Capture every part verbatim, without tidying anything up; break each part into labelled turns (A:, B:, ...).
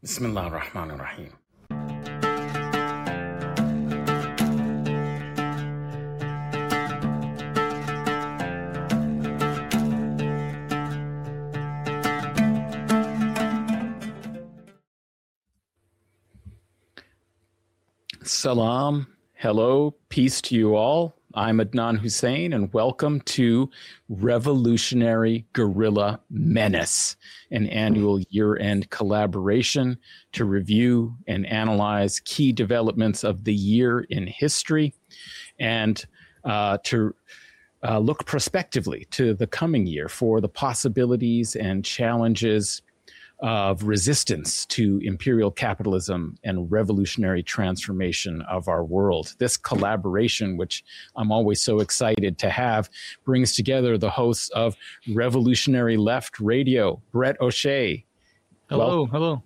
A: Bismillah ar-Rahman ar-Rahim. Salam, hello, peace to you all. I'm Adnan Hussein, and welcome to Revolutionary Guerrilla Menace, an annual year-end collaboration to review and analyze key developments of the year in history and uh, to uh, look prospectively to the coming year for the possibilities and challenges of resistance to imperial capitalism and revolutionary transformation of our world. This collaboration, which I'm always so excited to have, brings together the hosts of Revolutionary Left Radio, Brett O'Shea.
B: Hello,
A: Welcome.
B: hello.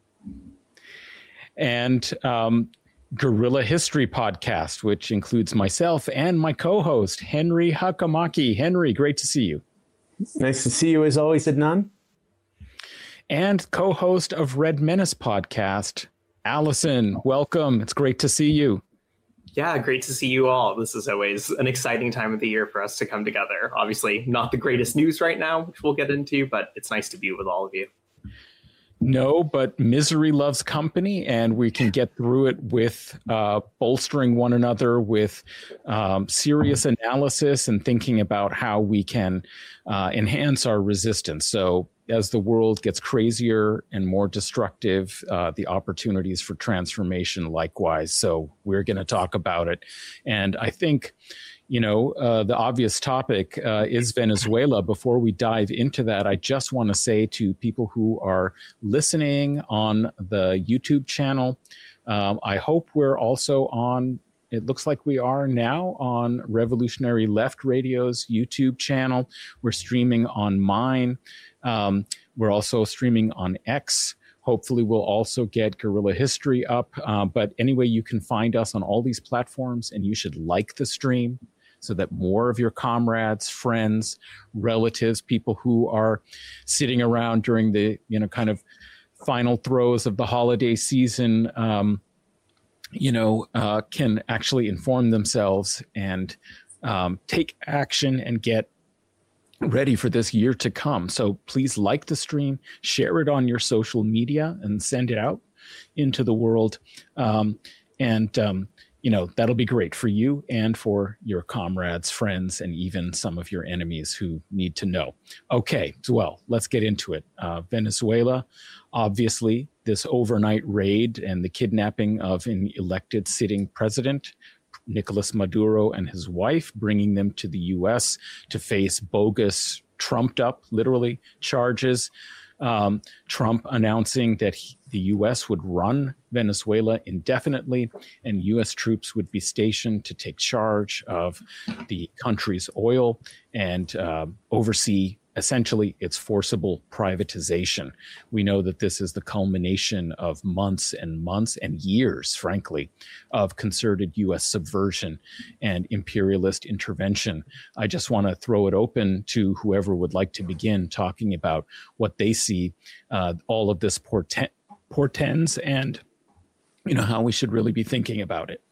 A: And um, Guerrilla History Podcast, which includes myself and my co-host, Henry Hakamaki. Henry, great to see you.
C: Nice to see you as always, Adnan.
A: And co-host of Red Menace Podcast, Allison. Welcome. It's great to see you.
D: Yeah, great to see you all. This is always an exciting time of the year for us to come together. Obviously, not the greatest news right now, which we'll get into, but it's nice to be with all of you.
A: No, but misery loves company, and we can get through it with uh, bolstering one another with um, serious analysis and thinking about how we can uh, enhance our resistance. So as the world gets crazier and more destructive, uh, the opportunities for transformation likewise. So we're going to talk about it. And I think, you know, uh, the obvious topic uh, is Venezuela. Before we dive into that, I just want to say to people who are listening on the YouTube channel, um, I hope we're also on, it looks like we are now on Revolutionary Left Radio's YouTube channel. We're streaming on mine. Um, we're also streaming on X. Hopefully we'll also get Guerrilla History up. Uh, but anyway, you can find us on all these platforms, and you should like the stream so that more of your comrades, friends, relatives, people who are sitting around during the, you know, kind of final throes of the holiday season, um, you know, uh, can actually inform themselves and um, take action and get ready for this year to come. So please like the stream, share it on your social media, and send it out into the world. Um, and, um, you know, that'll be great for you and for your comrades, friends, and even some of your enemies who need to know. Okay, so well, let's get into it. Uh, Venezuela, obviously, this overnight raid and the kidnapping of an elected sitting president, Nicolas Maduro, and his wife, bringing them to the U S to face bogus, trumped up, literally, charges. Um, Trump announcing that he, the U S would run Venezuela indefinitely, and U S troops would be stationed to take charge of the country's oil and uh, oversee essentially its forcible privatization. We know that this is the culmination of months and months and years, frankly, of concerted U S subversion and imperialist intervention. I just want to throw it open to whoever would like to begin talking about what they see uh, all of this portend- portends and, you know, how we should really be thinking about it.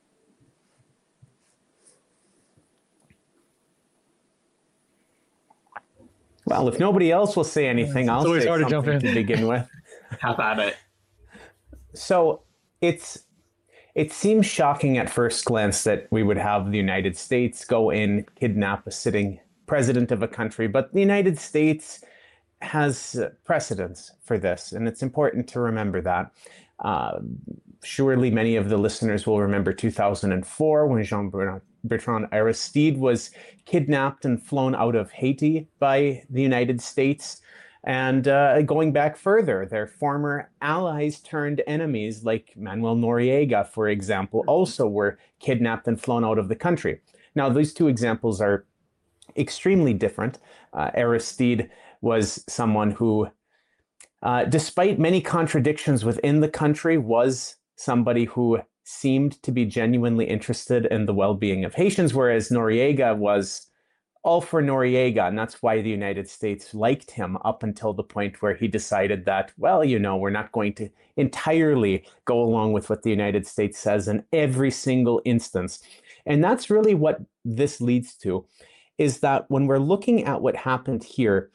C: Well, if nobody else will say anything, I'll say
B: hard to jump
C: something
B: in.
C: to begin with.
D: Have at it.
C: So it's it seems shocking at first glance that we would have the United States go in, kidnap a sitting president of a country, but the United States has precedence for this, and it's important to remember that. Uh, surely many of the listeners will remember two thousand four when Jean-Bertrand Aristide was kidnapped and flown out of Haiti by the United States. And uh, going back further, their former allies turned enemies like Manuel Noriega, for example, also were kidnapped and flown out of the country. Now, these two examples are extremely different. Uh, Aristide was someone who, uh, despite many contradictions within the country, was somebody who seemed to be genuinely interested in the well-being of Haitians, whereas Noriega was all for Noriega. And that's why the United States liked him up until the point where he decided that, well, you know, we're not going to entirely go along with what the United States says in every single instance. And that's really what this leads to, is that when we're looking at what happened here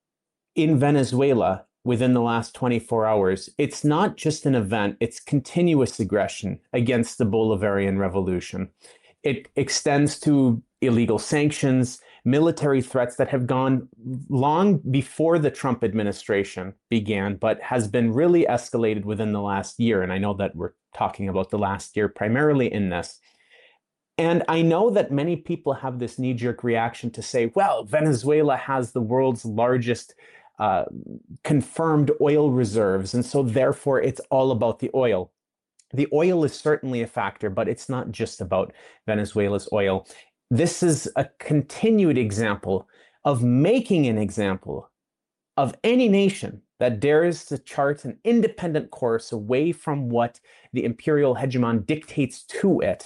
C: in Venezuela within the last twenty-four hours, it's not just an event, it's continuous aggression against the Bolivarian Revolution. It extends to illegal sanctions, military threats that have gone long before the Trump administration began, but has been really escalated within the last year. And I know that we're talking about the last year primarily in this. And I know that many people have this knee-jerk reaction to say, well, Venezuela has the world's largest uh, confirmed oil reserves, and so therefore it's all about the oil. The oil is certainly a factor, but it's not just about Venezuela's oil. This is a continued example of making an example of any nation that dares to chart an independent course away from what the imperial hegemon dictates to it.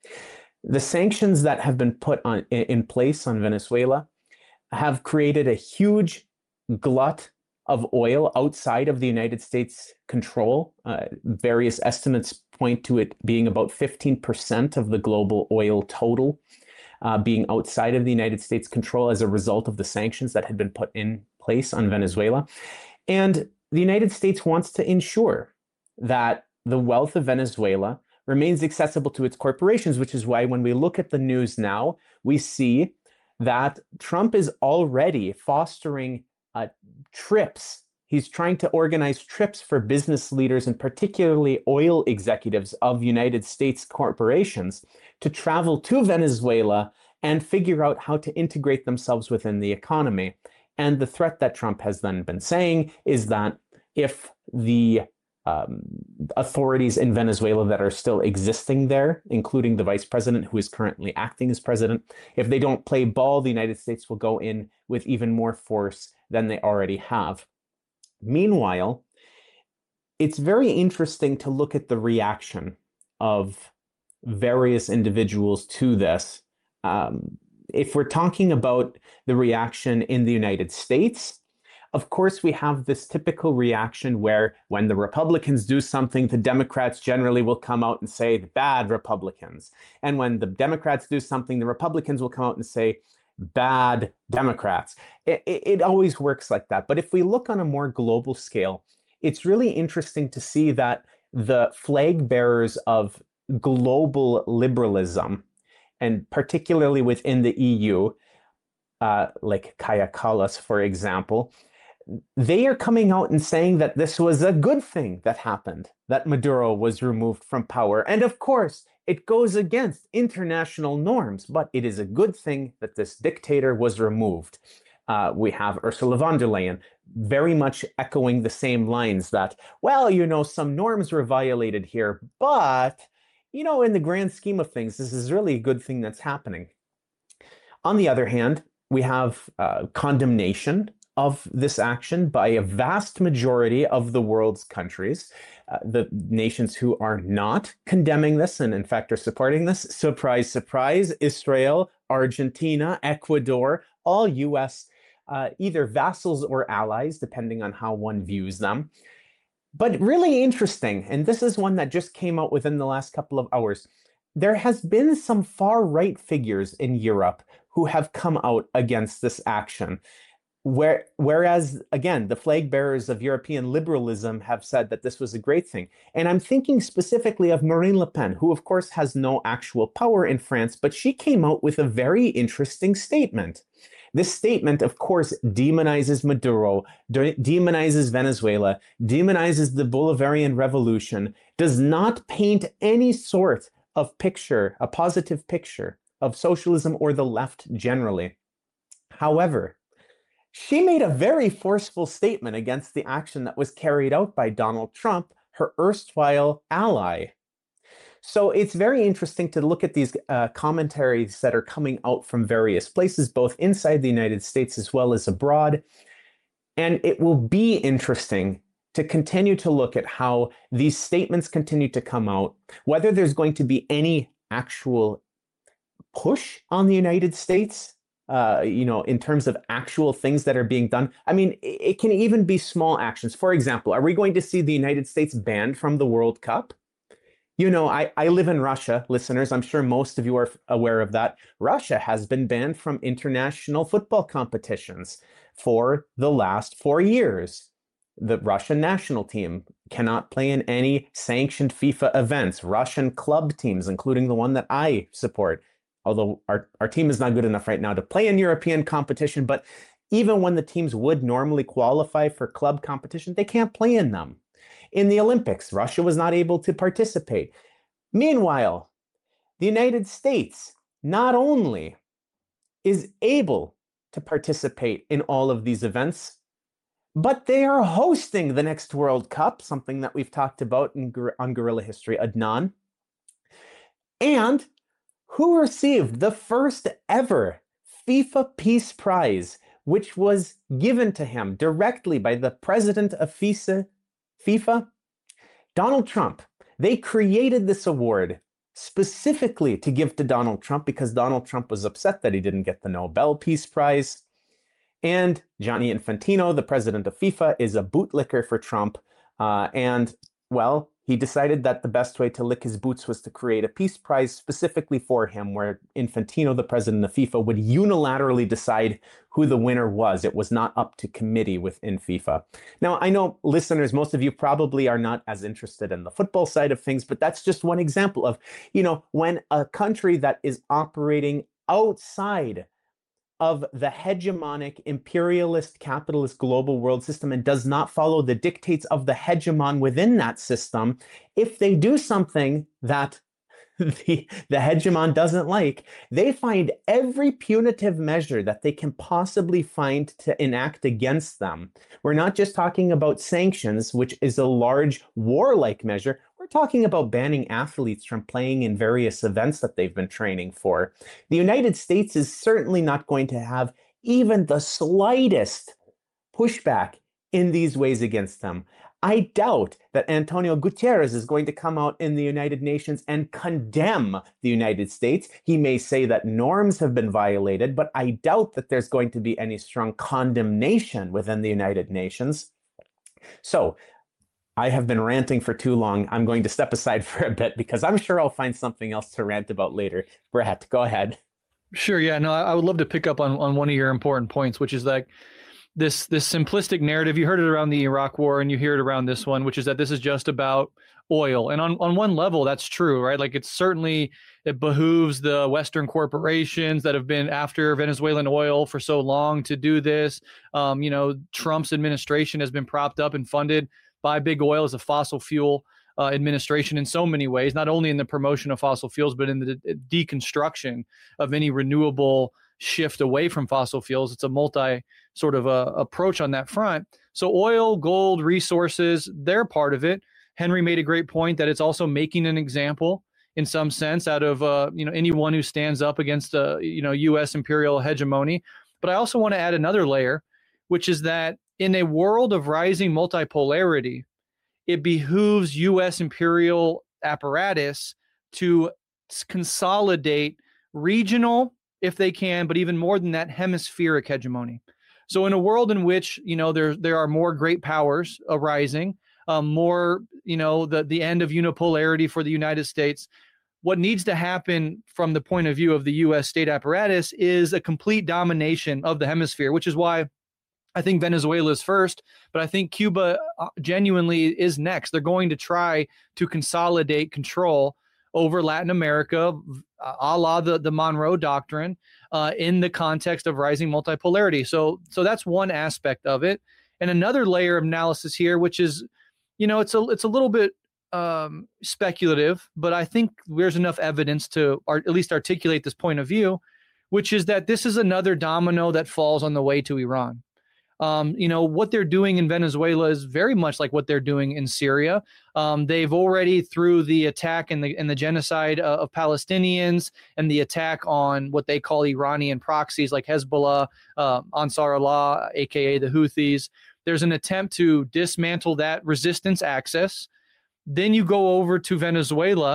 C: The sanctions that have been put on, in place on Venezuela have created a huge glut of oil outside of the United States control. Uh, various estimates point to it being about fifteen percent of the global oil total uh, being outside of the United States control as a result of the sanctions that had been put in place on Venezuela. And the United States wants to ensure that the wealth of Venezuela remains accessible to its corporations, which is why when we look at the news now, we see that Trump is already fostering uh, trips. He's trying to organize trips for business leaders and particularly oil executives of United States corporations to travel to Venezuela and figure out how to integrate themselves within the economy. And the threat that Trump has then been saying is that if the Um, authorities in Venezuela that are still existing there, including the vice president who is currently acting as president, if they don't play ball, the United States will go in with even more force than they already have. Meanwhile, it's very interesting to look at the reaction of various individuals to this. Um, if we're talking about the reaction in the United States, of course, we have this typical reaction where when the Republicans do something, the Democrats generally will come out and say, bad Republicans. And when the Democrats do something, the Republicans will come out and say, bad Democrats. It, it, it always works like that. But if we look on a more global scale, it's really interesting to see that the flag bearers of global liberalism, and particularly within the E U, uh, like Kaja Kallas, for example, they are coming out and saying that this was a good thing that happened, that Maduro was removed from power. And of course, it goes against international norms, but it is a good thing that this dictator was removed. Uh, we have Ursula von der Leyen very much echoing the same lines that, well, you know, some norms were violated here, but, you know, in the grand scheme of things, this is really a good thing that's happening. On the other hand, we have uh, condemnation of this action by a vast majority of the world's countries. Uh, the nations who are not condemning this and in fact are supporting this, surprise, surprise, Israel, Argentina, Ecuador, all U S uh, either vassals or allies, depending on how one views them. But really interesting, and this is one that just came out within the last couple of hours, there has been some far-right figures in Europe who have come out against this action. Where, whereas, again, the flag bearers of European liberalism have said that this was a great thing. And I'm thinking specifically of Marine Le Pen, who, of course, has no actual power in France, but she came out with a very interesting statement. This statement, of course, demonizes Maduro, de- demonizes Venezuela, demonizes the Bolivarian Revolution, does not paint any sort of picture, a positive picture of socialism or the left generally. However, she made a very forceful statement against the action that was carried out by Donald Trump, her erstwhile ally. So it's very interesting to look at these uh, commentaries that are coming out from various places, both inside the United States as well as abroad. And it will be interesting to continue to look at how these statements continue to come out, whether there's going to be any actual push on the United States uh, you know, in terms of actual things that are being done. I mean, it, it can even be small actions. For example, are we going to see the United States banned from the World Cup? You know, I, I live in Russia, listeners. I'm sure most of you are aware of that. Russia has been banned from international football competitions for the last four years. The Russian national team cannot play in any sanctioned FIFA events. Russian club teams, including the one that I support, although our, our team is not good enough right now to play in European competition, but even when the teams would normally qualify for club competition, they can't play in them. In the Olympics, Russia was not able to participate. Meanwhile, the United States not only is able to participate in all of these events, but they are hosting the next World Cup, something that we've talked about in, on Guerrilla History, Adnan. And who received the first ever FIFA Peace Prize, which was given to him directly by the president of FIFA, FIFA, Donald Trump. They created this award specifically to give to Donald Trump because Donald Trump was upset that he didn't get the Nobel Peace Prize. And Gianni Infantino, the president of FIFA, is a bootlicker for Trump. Uh, and, well, he decided that the best way to lick his boots was to create a peace prize specifically for him, where Infantino, the president of FIFA, would unilaterally decide who the winner was. It was not up to committee within FIFA. Now, I know, listeners, most of you probably are not as interested in the football side of things, but that's just one example of, you know, when a country that is operating outside of the hegemonic imperialist capitalist global world system and does not follow the dictates of the hegemon within that system, if they do something that the, the hegemon doesn't like, they find every punitive measure that they can possibly find to enact against them. We're not just talking about sanctions, which is a large warlike measure. We're talking about banning athletes from playing in various events that they've been training for. The United States is certainly not going to have even the slightest pushback in these ways against them. I doubt that Antonio Guterres is going to come out in the United Nations and condemn the United States. He may say that norms have been violated, but I doubt that there's going to be any strong condemnation within the United Nations. So I have been ranting for too long. I'm going to step aside for a bit because I'm sure I'll find something else to rant about later. Brett, go ahead.
B: Sure. Yeah, no, I would love to pick up on, on one of your important points, which is like this, this simplistic narrative. You heard it around the Iraq War and you hear it around this one, which is that this is just about oil. And on, on one level, that's true, right? Like it's certainly, it behooves the Western corporations that have been after Venezuelan oil for so long to do this. Um, you know, Trump's administration has been propped up and funded by big oil as a fossil fuel uh, administration in so many ways, not only in the promotion of fossil fuels, but in the de- deconstruction of any renewable shift away from fossil fuels. It's a multi sort of uh, approach on that front. So oil, gold, resources, they're part of it. Henry made a great point that it's also making an example in some sense out of uh, you know anyone who stands up against uh, you know U S imperial hegemony. But I also want to add another layer, which is that in a world of rising multipolarity, it behooves U S imperial apparatus to consolidate regional, if they can, but even more than that, hemispheric hegemony. So in a world in which, you know, there, there are more great powers arising, um, more, you know, the, the end of unipolarity for the United States, what needs to happen from the point of view of the U S state apparatus is a complete domination of the hemisphere, which is why I think Venezuela is first, but I think Cuba genuinely is next. They're going to try to consolidate control over Latin America, a la the, the Monroe Doctrine, uh, in the context of rising multipolarity. So, so that's one aspect of it. And another layer of analysis here, which is, you know, it's a it's a little bit um, speculative, but I think there's enough evidence to or at least articulate this point of view, which is that this is another domino that falls on the way to Iran. Um, you know, what they're doing in Venezuela is very much like what they're doing in Syria. Um, they've already, through the attack and the and the genocide uh, of Palestinians and the attack on what they call Iranian proxies like Hezbollah, uh, Ansar Allah, a k a the Houthis, there's an attempt to dismantle that resistance axis. Then you go over to Venezuela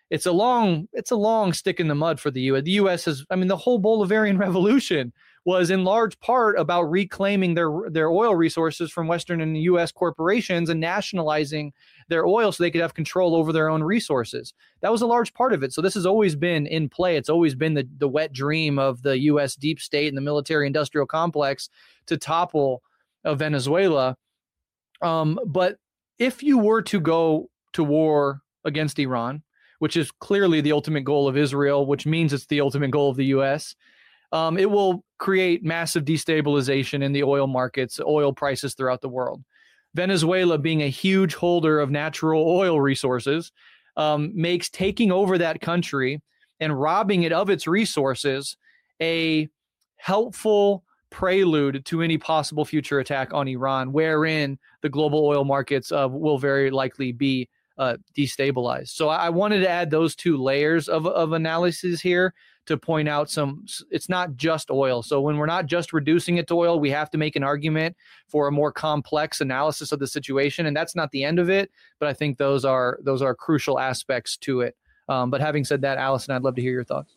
B: it's a long it's a long stick in the mud for the U S. The U S has, I mean, the whole Bolivarian Revolution was in large part about reclaiming their their oil resources from Western and U S corporations and nationalizing their oil so they could have control over their own resources. That was a large part of it. So this has always been in play. It's always been the, the wet dream of the U S deep state and the military industrial complex to topple uh, Venezuela. Um, but if you were to go to war against Iran, which is clearly the ultimate goal of Israel, which means it's the ultimate goal of the U S, um, it will create massive destabilization in the oil markets, oil prices throughout the world. Venezuela, being a huge holder of natural oil resources, um, makes taking over that country and robbing it of its resources a helpful prelude to any possible future attack on Iran, wherein the global oil markets uh, will very likely be uh, destabilized. So I wanted to add those two layers of, of analysis here to point out some, it's not just oil. So when we're not just reducing it to oil, we have to make an argument for a more complex analysis of the situation. And that's not the end of it, but I think those are, those are crucial aspects to it. Um, but having said that, Allison, I'd love to hear your thoughts.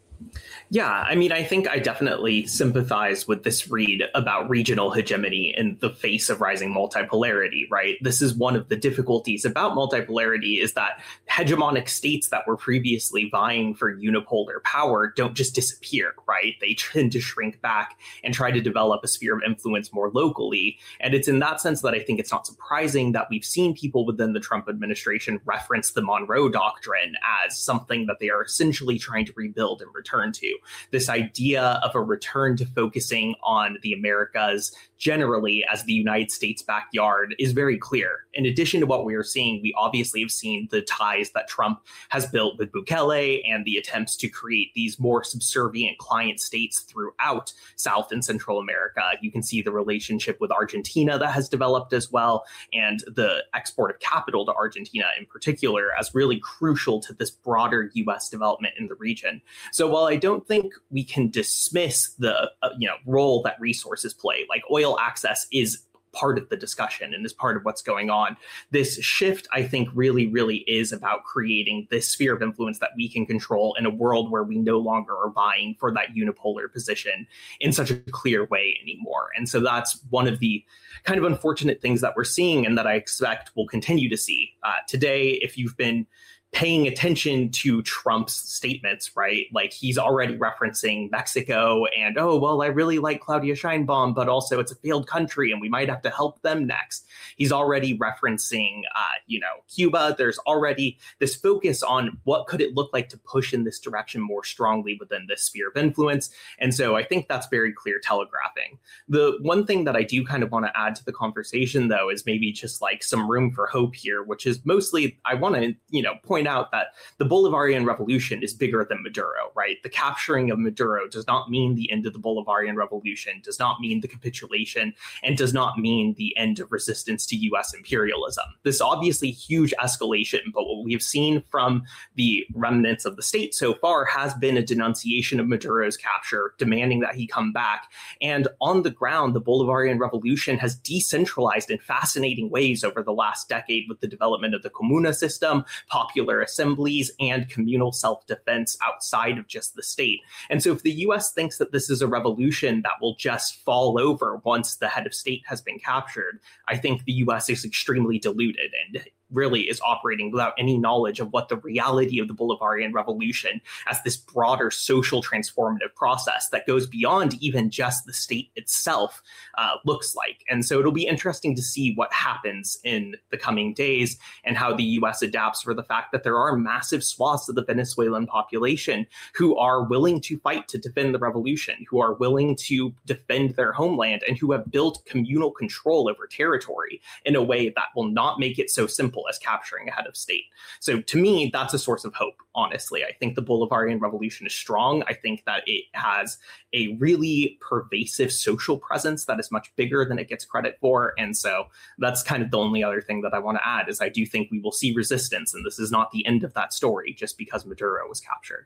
D: Yeah, I mean, I think I definitely sympathize with this read about regional hegemony in the face of rising multipolarity, right? This is one of the difficulties about multipolarity, is that hegemonic states that were previously vying for unipolar power don't just disappear, right? They tend to shrink back and try to develop a sphere of influence more locally. And it's in that sense that I think it's not surprising that we've seen people within the Trump administration reference the Monroe Doctrine as something that they are essentially trying to rebuild and return to. This idea of a return to focusing on the Americas generally as the United States backyard is very clear. In addition to what we are seeing, we obviously have seen the ties that Trump has built with Bukele and the attempts to create these more subservient client states throughout South and Central America. You can see the relationship with Argentina that has developed as well, and the export of capital to Argentina in particular as really crucial to this broader U S development in the region. So while I don't think we can dismiss the uh, you know role that resources play, like oil access is part of the discussion and is part of what's going on, this shift, I think, really, really is about creating this sphere of influence that we can control in a world where we no longer are vying for that unipolar position in such a clear way anymore. And so that's one of the kind of unfortunate things that we're seeing and that I expect we'll continue to see. Uh, today, if you've been paying attention to Trump's statements, right? Like, he's already referencing Mexico and, oh, well, I really like Claudia Sheinbaum, but also it's a failed country and we might have to help them next. He's already referencing, uh, you know, Cuba. There's already this focus on what could it look like to push in this direction more strongly within this sphere of influence. And so I think that's very clear telegraphing. The one thing that I do kind of want to add to the conversation, though, is maybe just like some room for hope here, which is mostly I want to, you know, point out that the Bolivarian Revolution is bigger than Maduro, right? The capturing of Maduro does not mean the end of the Bolivarian Revolution, does not mean the capitulation, and does not mean the end of resistance to U S imperialism. This obviously huge escalation, but what we've seen from the remnants of the state so far has been a denunciation of Maduro's capture, demanding that he come back. And on the ground, the Bolivarian Revolution has decentralized in fascinating ways over the last decade with the development of the Comuna system, popular assemblies, and communal self-defense outside of just the state. And so if the U S thinks that this is a revolution that will just fall over once the head of state has been captured, I think the U S is extremely deluded and really is operating without any knowledge of what the reality of the Bolivarian Revolution as this broader social transformative process that goes beyond even just the state itself uh, looks like. And so it'll be interesting to see what happens in the coming days and how the U S adapts for the fact that there are massive swaths of the Venezuelan population who are willing to fight to defend the revolution, who are willing to defend their homeland, and who have built communal control over territory in a way that will not make it so simple as capturing a head of state. So to me, that's a source of hope, honestly. I think the Bolivarian Revolution is strong. I think that it has a really pervasive social presence that is much bigger than it gets credit for. And so that's kind of the only other thing that I want to add is I do think we will see resistance, and this is not the end of that story just because Maduro was captured.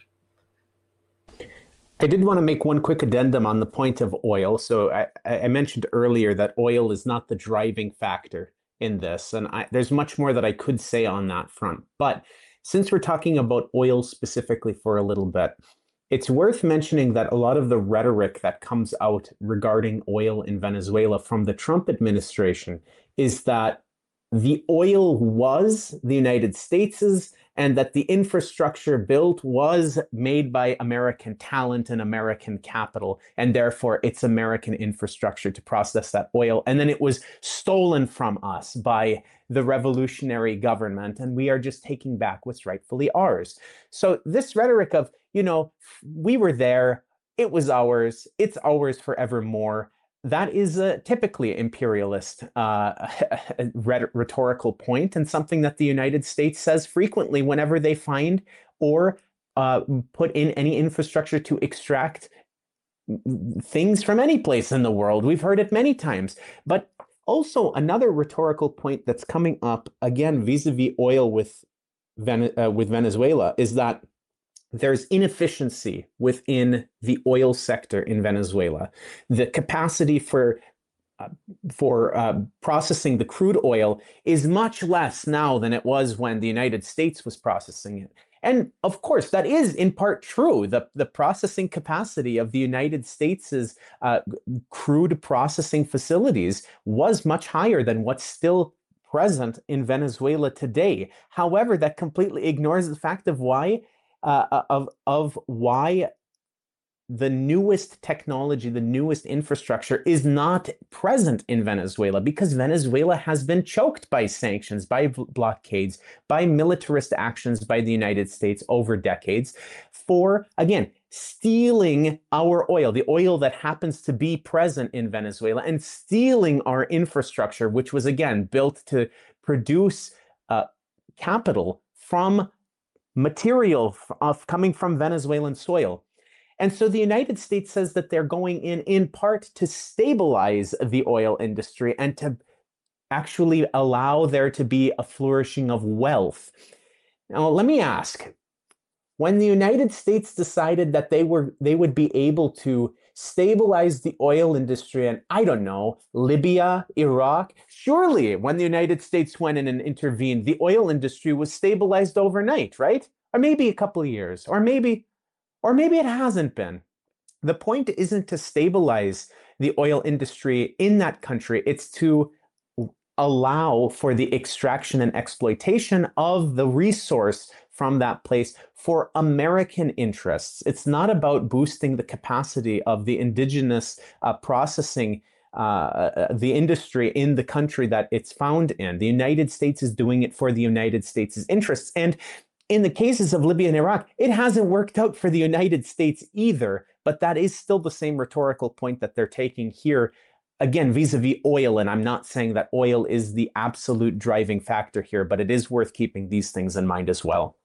C: I did want to make one quick addendum on the point of oil. So I, I mentioned earlier that oil is not the driving factor in this, and I, there's much more that I could say on that front. But since we're talking about oil specifically for a little bit, it's worth mentioning that a lot of the rhetoric that comes out regarding oil in Venezuela from the Trump administration is that the oil was the United States's and that the infrastructure built was made by American talent and American capital, and therefore it's American infrastructure to process that oil. And then it was stolen from us by the revolutionary government, and we are just taking back what's rightfully ours. So this rhetoric of, you know, we were there, it was ours, it's ours forevermore, that is a typically imperialist uh, rhetorical point, and something that the United States says frequently whenever they find or uh, put in any infrastructure to extract things from any place in the world. We've heard it many times. But also another rhetorical point that's coming up, again, vis-a-vis oil with, Ven- uh, with Venezuela, is that there's inefficiency within the oil sector in Venezuela. The capacity for uh, for uh, processing the crude oil is much less now than it was when the United States was processing it. And of course, that is in part true. The, the processing capacity of the United States' uh, crude processing facilities was much higher than what's still present in Venezuela today. However, that completely ignores the fact of why Uh, of of why the newest technology, the newest infrastructure is not present in Venezuela, because Venezuela has been choked by sanctions, by blockades, by militarist actions by the United States over decades for, again, stealing our oil, the oil that happens to be present in Venezuela, and stealing our infrastructure, which was, again, built to produce uh, capital from material of coming from Venezuelan soil. And so the United States says that they're going in in part to stabilize the oil industry and to actually allow there to be a flourishing of wealth. Now, let me ask, when the United States decided that they were they would be able to stabilize the oil industry in, I don't know, Libya, Iraq, surely when the United States went in and intervened, the oil industry was stabilized overnight, right? Or maybe a couple of years, or maybe, or maybe it hasn't been. The point isn't to stabilize the oil industry in that country, it's to allow for the extraction and exploitation of the resource from that place for American interests. It's not about boosting the capacity of the indigenous uh, processing, uh, the industry in the country that it's found in. The United States is doing it for the United States' interests. And in the cases of Libya and Iraq, it hasn't worked out for the United States either, but that is still the same rhetorical point that they're taking here. Again, vis-a-vis oil, and I'm not saying that oil is the absolute driving factor here, but it is worth keeping these things in mind as well.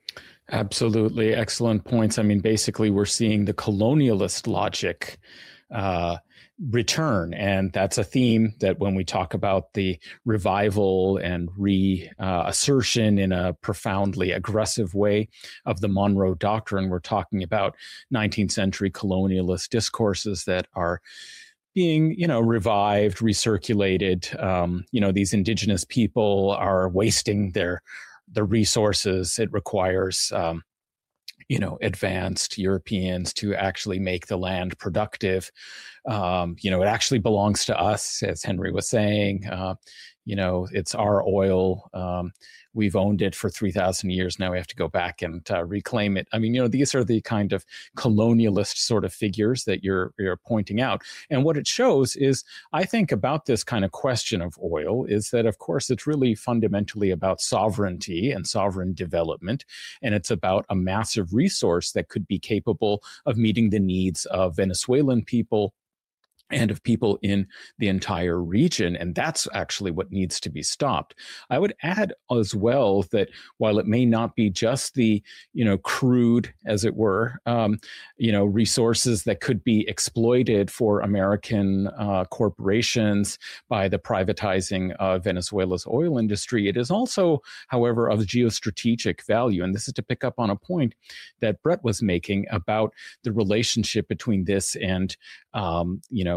A: Absolutely. Excellent points. I mean, basically, we're seeing the colonialist logic uh, return. And that's a theme that when we talk about the revival and reassertion uh, in a profoundly aggressive way of the Monroe Doctrine, we're talking about nineteenth century colonialist discourses that are being, you know, revived, recirculated. Um, you know, these indigenous people are wasting their the resources. It requires, um, you know, advanced Europeans to actually make the land productive. Um, you know, it actually belongs to us, as Henry was saying. Uh, you know, it's our oil. Um, we've owned it for three thousand years. Now we have to go back and uh, reclaim it. I mean, you know, these are the kind of colonialist sort of figures that you're you're pointing out. And what it shows is, I think, about this kind of question of oil is that, of course, it's really fundamentally about sovereignty and sovereign development. And it's about a massive resource that could be capable of meeting the needs of Venezuelan people and of people in the entire region. And that's actually what needs to be stopped. I would add as well that while it may not be just the, you know, crude, as it were, um, you know, resources that could be exploited for American uh, corporations by the privatizing of Venezuela's oil industry, it is also, however, of geostrategic value. And this is to pick up on a point that Brett was making about the relationship between this and, um, you know,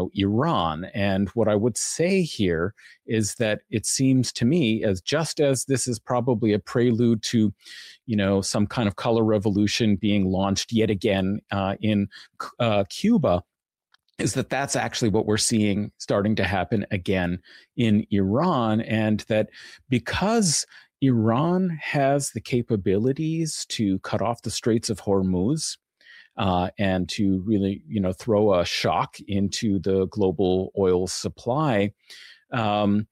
A: know, Iran. And what I would say here is that it seems to me, as just as this is probably a prelude to, you know, some kind of color revolution being launched yet again uh, in uh, Cuba, is that that's actually what we're seeing starting to happen again in Iran. And that because Iran has the capabilities to cut off the Straits of Hormuz, Uh, and to really, you know, throw a shock into the global oil supply, um,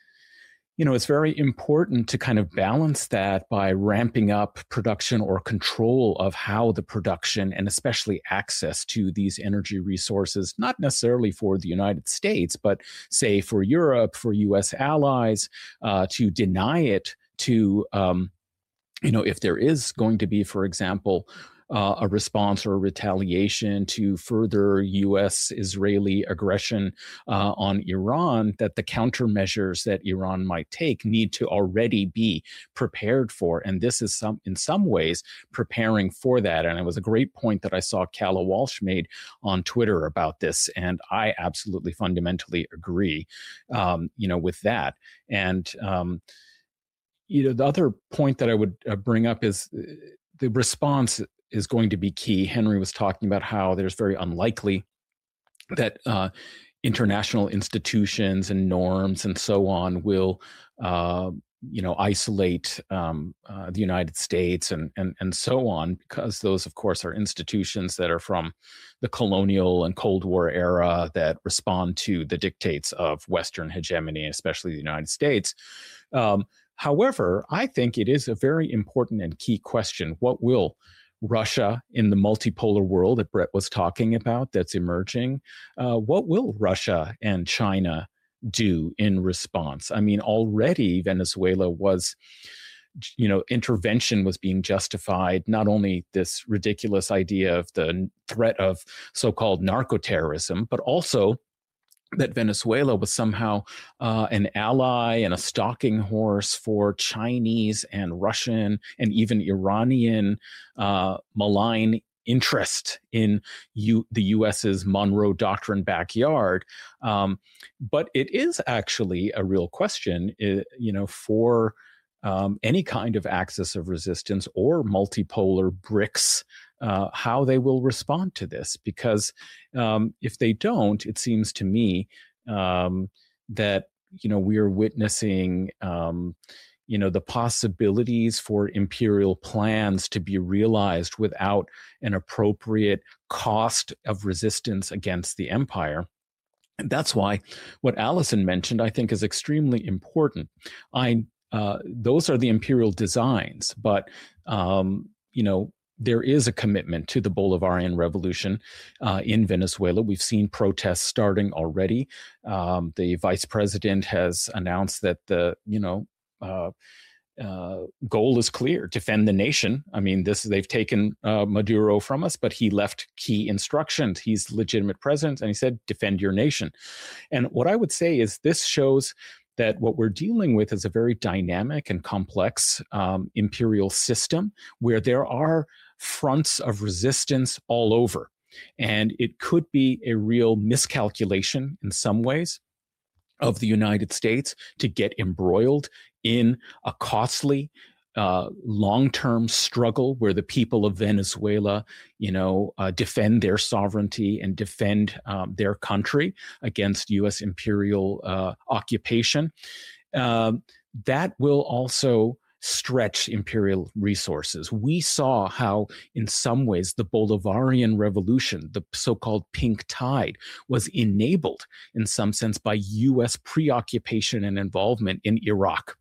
A: you know, it's very important to kind of balance that by ramping up production or control of how the production and especially access to these energy resources, not necessarily for the United States, but say for Europe, for U S allies, uh, to deny it to, um, you know, if there is going to be, for example, Uh, a response or a retaliation to further U S Israeli aggression uh, on Iran, that the countermeasures that Iran might take need to already be prepared for. And this is some, in some ways, preparing for that. And it was a great point that I saw Calla Walsh made on Twitter about this. And I absolutely fundamentally agree, um, you know, with that. And, um, you know, the other point that I would uh, bring up is the response is going to be key. Henry was talking about how there's very unlikely that uh, international institutions and norms and so on will, uh, you know, isolate um, uh, the United States and, and and so on, because those, of course, are institutions that are from the colonial and Cold War era that respond to the dictates of Western hegemony, especially the United States. Um, however, I think it is a very important and key question. What will Russia in the multipolar world that Brett was talking about that's emerging, uh, what will Russia and China do in response? I mean, already Venezuela was, you know, intervention was being justified, not only this ridiculous idea of the threat of so-called narco-terrorism, but also that Venezuela was somehow uh, an ally and a stalking horse for Chinese and Russian and even Iranian uh, malign interest in U- the US's Monroe Doctrine backyard. Um, but it is actually a real question, uh, you know, for um, any kind of axis of resistance or multipolar BRICS, uh, how they will respond to this. Because um, if they don't, it seems to me um, that, you know, we are witnessing, um, you know, the possibilities for imperial plans to be realized without an appropriate cost of resistance against the empire. And that's why what Allison mentioned, I think, is extremely important. I uh, those are the imperial designs, but um, you know, there is a commitment to the Bolivarian revolution uh, in Venezuela. We've seen protests starting already. Um, the vice president has announced that the, you know, uh, uh, goal is clear: defend the nation. I mean, this they've taken uh, Maduro from us, but he left key instructions. He's legitimate president, and he said, defend your nation. And what I would say is this shows that what we're dealing with is a very dynamic and complex um, imperial system where there are fronts of resistance all over. And it could be a real miscalculation in some ways of the United States to get embroiled in a costly uh, long-term struggle where the people of Venezuela, you know, uh, defend their sovereignty and defend um, their country against U S imperial uh, occupation. Um, that will also stretch imperial resources. We saw how, in some ways, the Bolivarian Revolution, the so-called pink tide, was enabled in some sense by U S preoccupation and involvement in Iraq,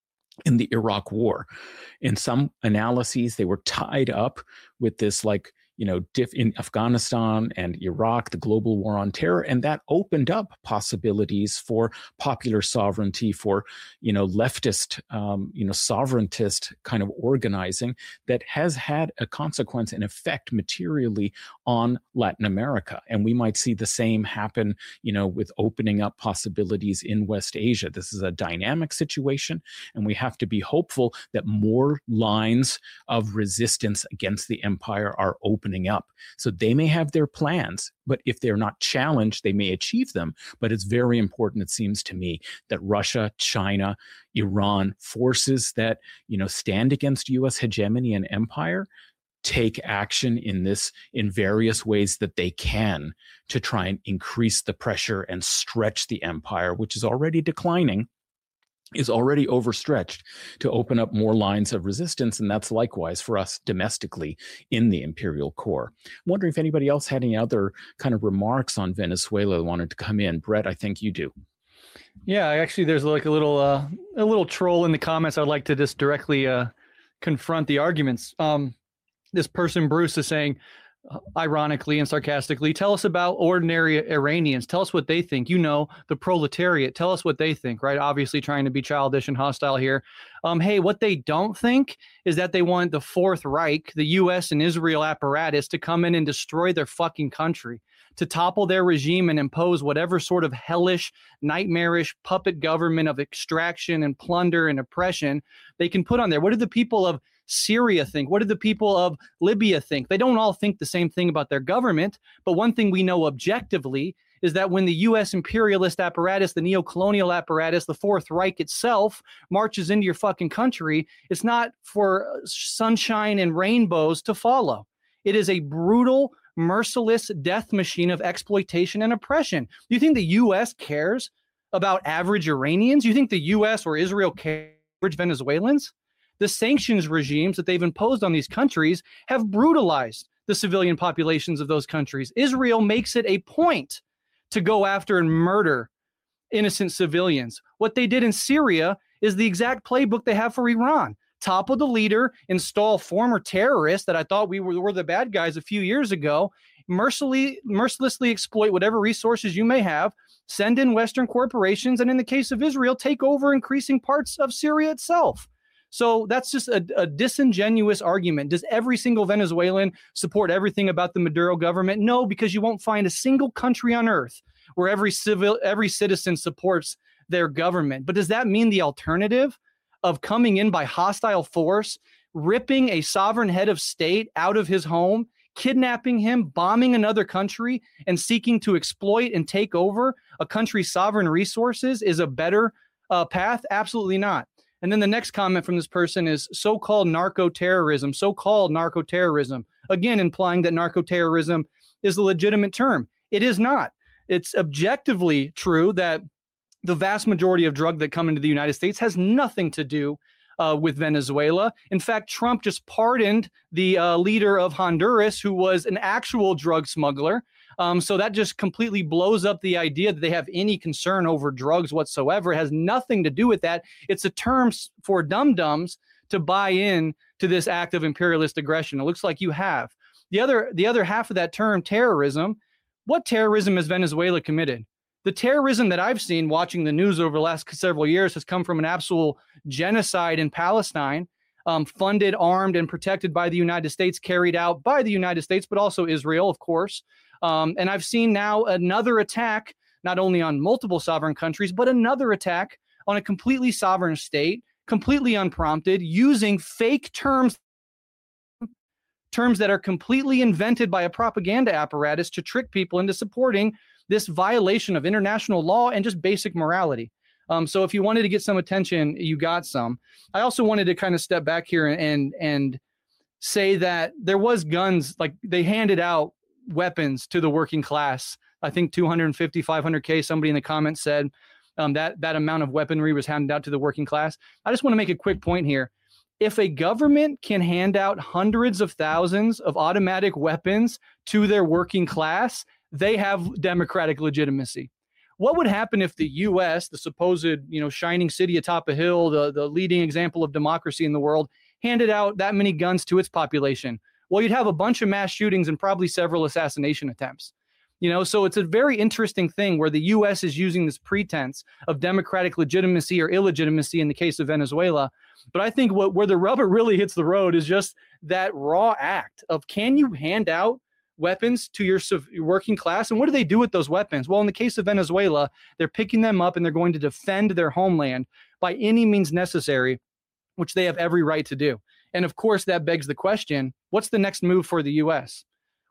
A: in the Iraq War. In some analyses, they were tied up with this, like, you know, diff in Afghanistan and Iraq, the global war on terror, and that opened up possibilities for popular sovereignty, for, you know, leftist, um, you know, sovereigntist kind of organizing that has had a consequence and effect materially on Latin America. And we might see the same happen, you know, with opening up possibilities in West Asia. This is a dynamic situation, and we have to be hopeful that more lines of resistance against the empire are open opening up. So they may have their plans, but if they're not challenged, they may achieve them. But it's very important, it seems to me, that Russia, China, Iran, forces that, you know, stand against U S hegemony and empire, take action in this in various ways that they can to try and increase the pressure and stretch the empire, which is already declining, is already overstretched, to open up more lines of resistance. And that's likewise for us domestically in the imperial core. I'm wondering if anybody else had any other kind of remarks on Venezuela wanted to come in. Brett, I think you do.
B: Yeah, actually, there's like a little uh, a little troll in the comments. I'd like to just directly uh, confront the arguments. Um, this person, Bruce, is saying, uh, ironically and sarcastically, tell us about ordinary Iranians. Tell us what they think. You know, the proletariat. Tell us what they think, right? Obviously trying to be childish and hostile here. Um, hey, what they don't think is that they want the Fourth Reich, the U S and Israel apparatus, to come in and destroy their fucking country, to topple their regime and impose whatever sort of hellish, nightmarish puppet government of extraction and plunder and oppression they can put on there. What do the people of Syria think? What do the people of Libya think? They don't all think the same thing about their government. But one thing we know objectively is that when the U S imperialist apparatus, the neo-colonial apparatus, the Fourth Reich itself marches into your fucking country, it's not for sunshine and rainbows to follow. It is a brutal, merciless death machine of exploitation and oppression. Do you think the U S cares about average Iranians? You think the U S or Israel cares about average Venezuelans? The sanctions regimes that they've imposed on these countries have brutalized the civilian populations of those countries. Israel makes it a point to go after and murder innocent civilians. What they did in Syria is the exact playbook they have for Iran. Topple the leader, install former terrorists that I thought we were, were the bad guys a few years ago, mercilessly, mercilessly exploit whatever resources you may have, send in Western corporations, and in the case of Israel, take over increasing parts of Syria itself. So that's just a, a disingenuous argument. Does every single Venezuelan support everything about the Maduro government? No, because you won't find a single country on earth where every civil, every citizen supports their government. But does that mean the alternative of coming in by hostile force, ripping a sovereign head of state out of his home, kidnapping him, bombing another country, and seeking to exploit and take over a country's sovereign resources is a better uh, path? Absolutely not. And then the next comment from this person is so-called narco-terrorism, so-called narco-terrorism, again, implying that narco-terrorism is a legitimate term. It is not. It's objectively true that the vast majority of drug that come into the United States has nothing to do uh, with Venezuela. In fact, Trump just pardoned the uh, leader of Honduras, who was an actual drug smuggler. Um, so that just completely blows up the idea that they have any concern over drugs whatsoever. It has nothing to do with that. It's a term for dum-dums to buy in to this act of imperialist aggression. It looks like you have. The other, the other half of that term, terrorism, what terrorism has Venezuela committed? The terrorism that I've seen watching the news over the last several years has come from an absolute genocide in Palestine, um, funded, armed, and protected by the United States, carried out by the United States, but also Israel, of course. Um, and I've seen now another attack, not only on multiple sovereign countries, but another attack on a completely sovereign state, completely unprompted, using fake terms, terms that are completely invented by a propaganda apparatus to trick people into supporting this violation of international law and just basic morality. Um, so if you wanted to get some attention, you got some. I also wanted to kind of step back here and and say that there was guns, like they handed out weapons to the working class. I think two fifty, five hundred K, somebody in the comments said um, that that amount of weaponry was handed out to the working class. I just want to make a quick point here. If a government can hand out hundreds of thousands of automatic weapons to their working class, they have democratic legitimacy. What would happen if the U S, the supposed, you know, shining city atop a hill, the, the leading example of democracy in the world, handed out that many guns to its population? Well, you'd have a bunch of mass shootings and probably several assassination attempts. You know, so it's a very interesting thing where the U S is using this pretense of democratic legitimacy or illegitimacy in the case of Venezuela. But I think what where the rubber really hits the road is just that raw act of, can you hand out weapons to your, your working class? And what do they do with those weapons? Well, in the case of Venezuela, they're picking them up and they're going to defend their homeland by any means necessary, which they have every right to do. And of course, that begs the question, what's the next move for the U S?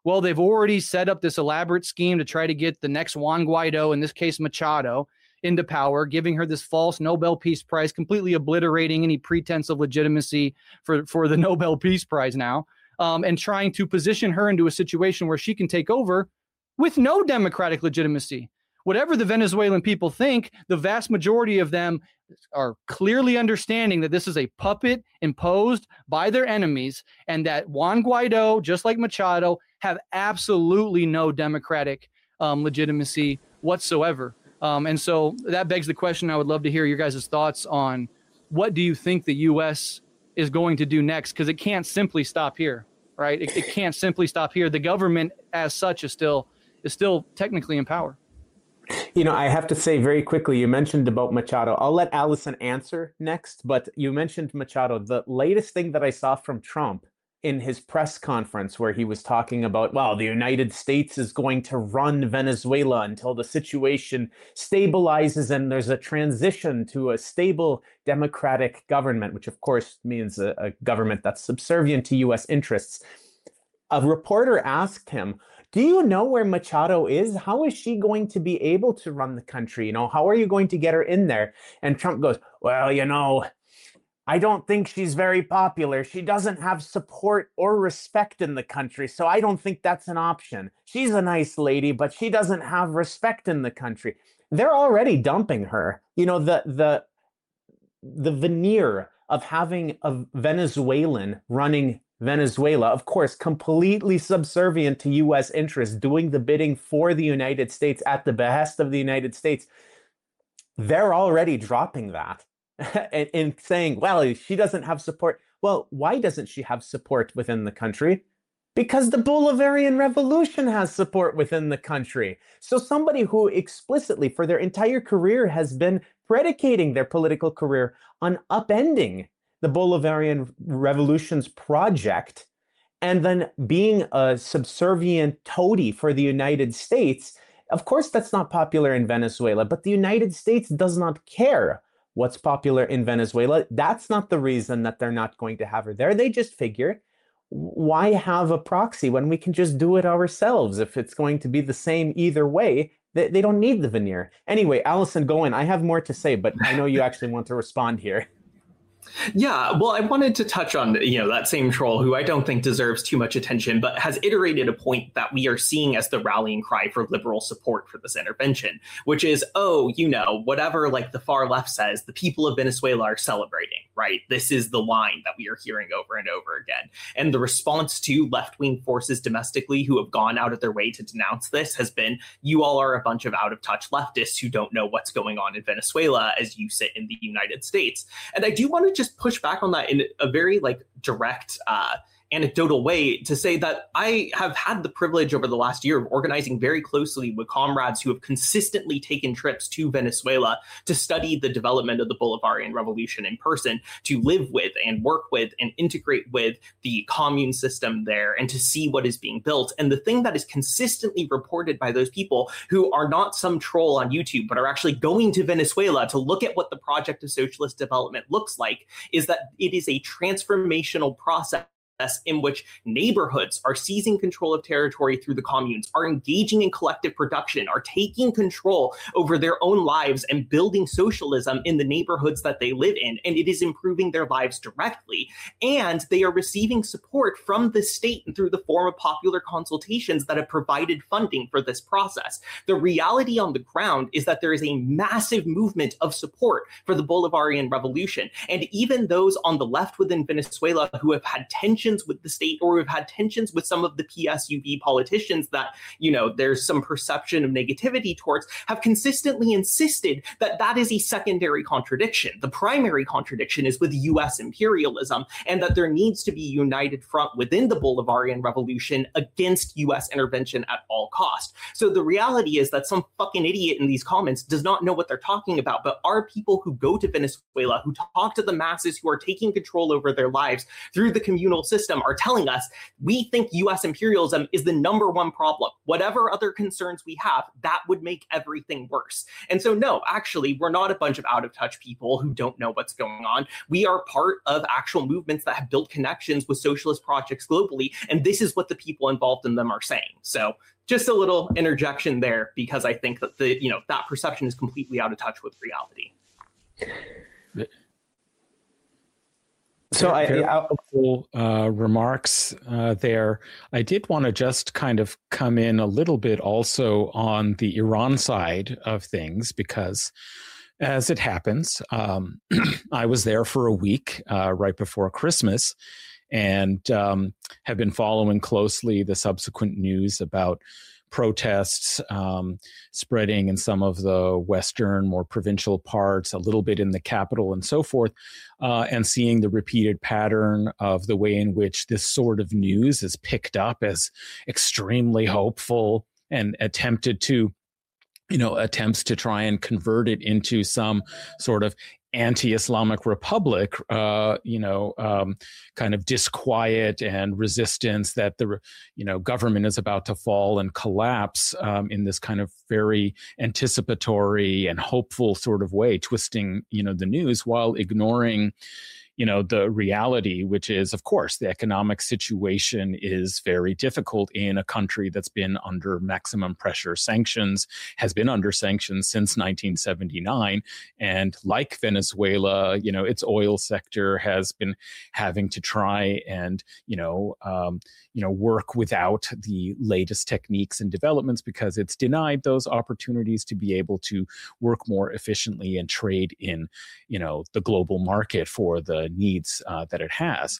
B: Well, they've already set up this elaborate scheme to try to get the next Juan Guaido, in this case Machado, into power, giving her this false Nobel Peace Prize, completely obliterating any pretense of legitimacy for, for the Nobel Peace Prize now, um, and trying to position her into a situation where she can take over with no democratic legitimacy. Whatever the Venezuelan people think, the vast majority of them are clearly understanding that this is a puppet imposed by their enemies, and that Juan Guaido, just like Machado, have absolutely no democratic um, legitimacy whatsoever. Um, and so that begs the question. I would love to hear your guys' thoughts on what do you think the U S is going to do next? Because it can't simply stop here, right? It, it can't simply stop here. The government as such is still is still technically in power.
C: You know, I have to say very quickly, you mentioned about Machado. I'll let Allison answer next, but you mentioned Machado. The latest thing that I saw from Trump in his press conference where he was talking about, well, the United States is going to run Venezuela until the situation stabilizes and there's a transition to a stable democratic government, which of course means a, a government that's subservient to U S interests. A reporter asked him, do you know where Machado is? How is she going to be able to run the country? You know, how are you going to get her in there? And Trump goes, well, you know, I don't think she's very popular. She doesn't have support or respect in the country, so I don't think that's an option. She's a nice lady, but she doesn't have respect in the country. They're already dumping her. You know, the the the veneer of having a Venezuelan running Venezuela, of course, completely subservient to U S interests, doing the bidding for the United States at the behest of the United States. They're already dropping that. And, and saying, well, she doesn't have support. Well, why doesn't she have support within the country? Because the Bolivarian Revolution has support within the country. So somebody who explicitly for their entire career has been predicating their political career on upending the Bolivarian Revolution's project and then being a subservient toady for the United States, of course that's not popular in Venezuela, but the United States does not care what's popular in Venezuela. That's not the reason that they're not going to have her there. They just figure, why have a proxy when we can just do it ourselves? If it's going to be the same either way, they, they don't need the veneer. Anyway, Allison, go in. I have more to say, but I know you actually want to respond here.
D: Yeah, well, I wanted to touch on, you know, that same troll who I don't think deserves too much attention, but has iterated a point that we are seeing as the rallying cry for liberal support for this intervention, which is, oh, you know, whatever like the far left says, the people of Venezuela are celebrating, right? This is the line that we are hearing over and over again. And the response to left-wing forces domestically who have gone out of their way to denounce this has been, you all are a bunch of out-of-touch leftists who don't know what's going on in Venezuela as you sit in the United States. And I do want to just push back on that in a very like direct uh anecdotal way to say that I have had the privilege over the last year of organizing very closely with comrades who have consistently taken trips to Venezuela to study the development of the Bolivarian Revolution in person, to live with and work with and integrate with the commune system there and to see what is being built. And the thing that is consistently reported by those people who are not some troll on YouTube, but are actually going to Venezuela to look at what the project of socialist development looks like, is that it is a transformational process in which neighborhoods are seizing control of territory through the communes, are engaging in collective production, are taking control over their own lives and building socialism in the neighborhoods that they live in. And it is improving their lives directly. And they are receiving support from the state through the form of popular consultations that have provided funding for this process. The reality on the ground is that there is a massive movement of support for the Bolivarian Revolution. And even those on the left within Venezuela who have had tension with the state or we've had tensions with some of the P S U V politicians that, you know, there's some perception of negativity towards, have consistently insisted that that is a secondary contradiction. The primary contradiction is with U S imperialism and that there needs to be a united front within the Bolivarian Revolution against U S intervention at all cost. So the reality is that some fucking idiot in these comments does not know what they're talking about, but are people who go to Venezuela, who talk to the masses who are taking control over their lives through the communal system, system are telling us we think U S imperialism is the number one problem. Whatever other concerns we have, that would make everything worse. And so, no, actually, we're not a bunch of out-of-touch people who don't know what's going on. We are part of actual movements that have built connections with socialist projects globally, and this is what the people involved in them are saying. So just a little interjection there, because I think that the you know that perception is completely out of touch with reality.
C: So I,
A: Very
C: I
A: helpful uh, remarks uh, there. I did want to just kind of come in a little bit also on the Iran side of things, because as it happens, um, I was there for a week uh, right before Christmas, and um, have been following closely the subsequent news about protests um, spreading in some of the western, more provincial parts, a little bit in the capital and so forth, uh, and seeing the repeated pattern of the way in which this sort of news is picked up as extremely hopeful and attempted to, you know, attempts to try and convert it into some sort of anti-Islamic republic, uh, you know, um, kind of disquiet and resistance that the, you know, government is about to fall and collapse um, in this kind of very anticipatory and hopeful sort of way, twisting, you know, the news while ignoring, you know, the reality, which is, of course, the economic situation is very difficult in a country that's been under maximum pressure. Sanctions has been under sanctions since nineteen seventy-nine. And like Venezuela, you know, its oil sector has been having to try and, you know, um, you know, work without the latest techniques and developments, because it's denied those opportunities to be able to work more efficiently and trade in, you know, the global market for the needs uh, that it has.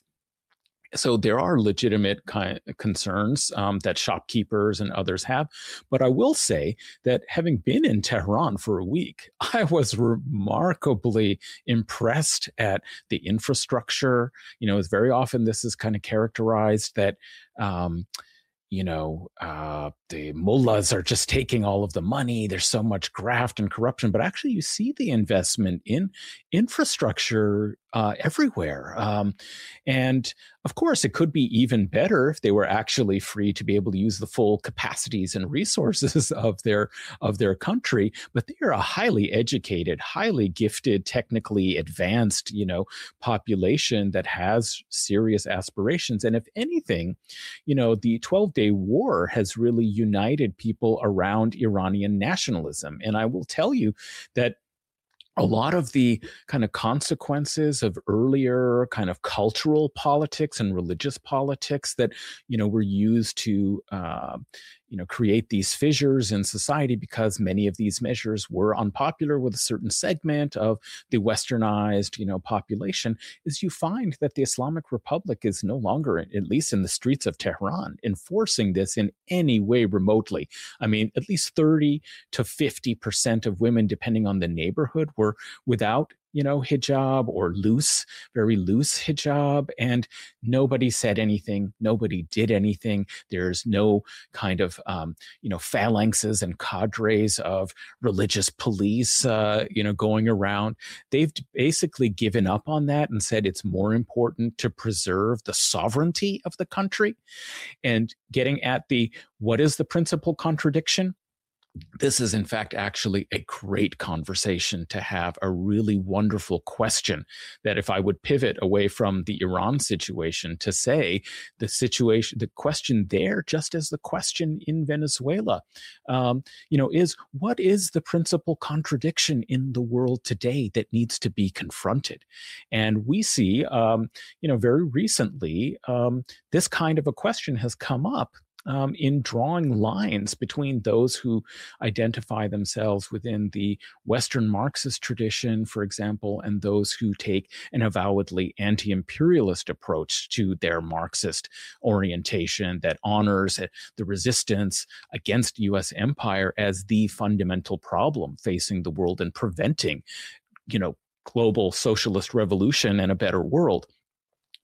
A: So there are legitimate kind of concerns um, that shopkeepers and others have. But I will say that having been in Tehran for a week, I was remarkably impressed at the infrastructure. You know, it's very often this is kind of characterized that, um, you know, uh, the mullahs are just taking all of the money. There's so much graft and corruption, but actually you see the investment in infrastructure uh, everywhere. Um, and of course, it could be even better if they were actually free to be able to use the full capacities and resources of their of their country. But they are a highly educated, highly gifted, technically advanced, you know, population that has serious aspirations. And if anything, you know, the twelve-day war has really united people around Iranian nationalism. And I will tell you that a lot of the kind of consequences of earlier kind of cultural politics and religious politics that, you know, were used to, uh, you know, create these fissures in society, because many of these measures were unpopular with a certain segment of the westernized, you know, population, is you find that the Islamic Republic is no longer, at least in the streets of Tehran, enforcing this in any way remotely. I mean, at least thirty to fifty percent of women, depending on the neighborhood, were without, you know, hijab or loose, very loose hijab, and nobody said anything. Nobody did anything. There's no kind of, um, you know, phalanxes and cadres of religious police, uh, you know, going around. They've basically given up on that and said it's more important to preserve the sovereignty of the country. And getting at the, what is the principal contradiction? This is, in fact, actually a great conversation to have, a really wonderful question that if I would pivot away from the Iran situation to say the situation, the question there, just as the question in Venezuela, um, you know, is what is the principal contradiction in the world today that needs to be confronted? And we see, um, you know, very recently, um, this kind of a question has come up Um, in drawing lines between those who identify themselves within the Western Marxist tradition, for example, and those who take an avowedly anti-imperialist approach to their Marxist orientation that honors the resistance against U S empire as the fundamental problem facing the world and preventing, you know, global socialist revolution and a better world.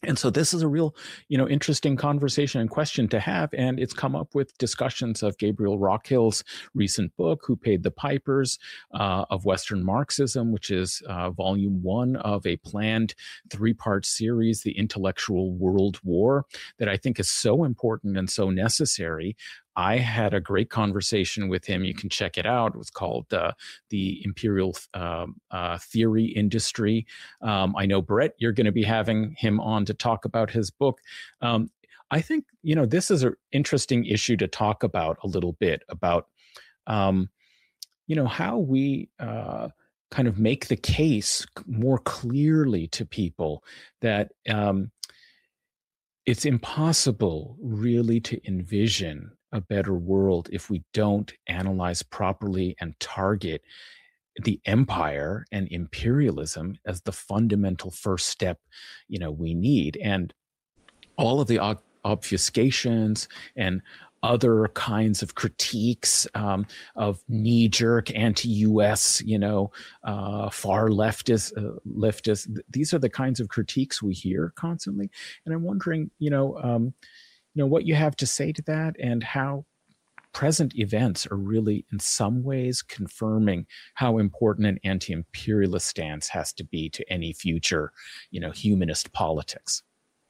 A: And so this is a real, you know, interesting conversation and question to have. And it's come up with discussions of Gabriel Rockhill's recent book, Who Paid the Pipers, uh, of Western Marxism, which is uh, volume one of a planned three-part series, The Intellectual World War, that I think is so important and so necessary. I had a great conversation with him. You can check it out. It was called uh, The Imperial uh, uh, Theory Industry. Um, I know, Brett, you're going to be having him on to talk about his book. Um, I think, you know, this is an interesting issue to talk about a little bit about, um, you know, how we uh, kind of make the case more clearly to people that um, it's impossible really to envision a better world if we don't analyze properly and target the empire and imperialism as the fundamental first step, you know, we need. And all of the ob- obfuscations and other kinds of critiques um, of knee-jerk anti-U S, you know, uh, far leftist, uh, leftist. These are the kinds of critiques we hear constantly. And I'm wondering, you know, um, you know, what you have to say to that, and how present events are really in some ways confirming how important an anti-imperialist stance has to be to any future, you know, humanist politics.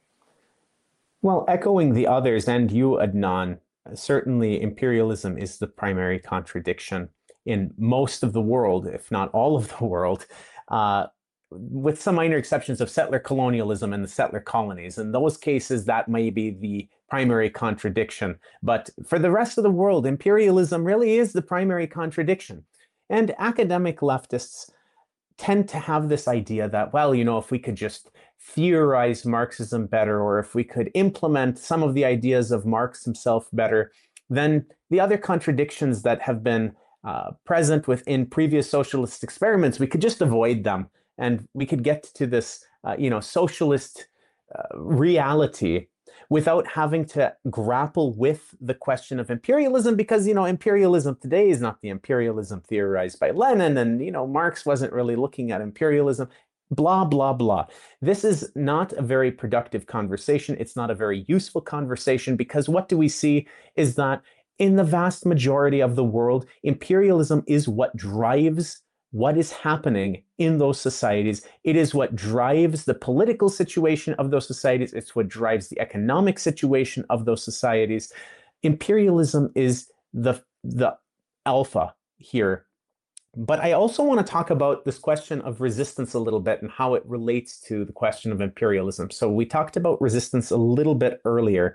C: Well, echoing the others and you, Adnan, certainly imperialism is the primary contradiction in most of the world, if not all of the world, uh, with some minor exceptions of settler colonialism and the settler colonies. In those cases, that may be the primary contradiction. But for the rest of the world, imperialism really is the primary contradiction. And academic leftists tend to have this idea that, well, you know, if we could just theorize Marxism better, or if we could implement some of the ideas of Marx himself better, then the other contradictions that have been uh, present within previous socialist experiments, we could just avoid them. And we could get to this, uh, you know, socialist uh, reality without having to grapple with the question of imperialism, because, you know, imperialism today is not the imperialism theorized by Lenin, and, you know, Marx wasn't really looking at imperialism, blah, blah, blah. This is not a very productive conversation. It's not a very useful conversation, because what do we see is that in the vast majority of the world, imperialism is what drives what is happening in those societies. It is what drives the political situation of those societies. It's what drives the economic situation of those societies. Imperialism is the, the alpha here. But I also want to talk about this question of resistance a little bit and how it relates to the question of imperialism. So we talked about resistance a little bit earlier.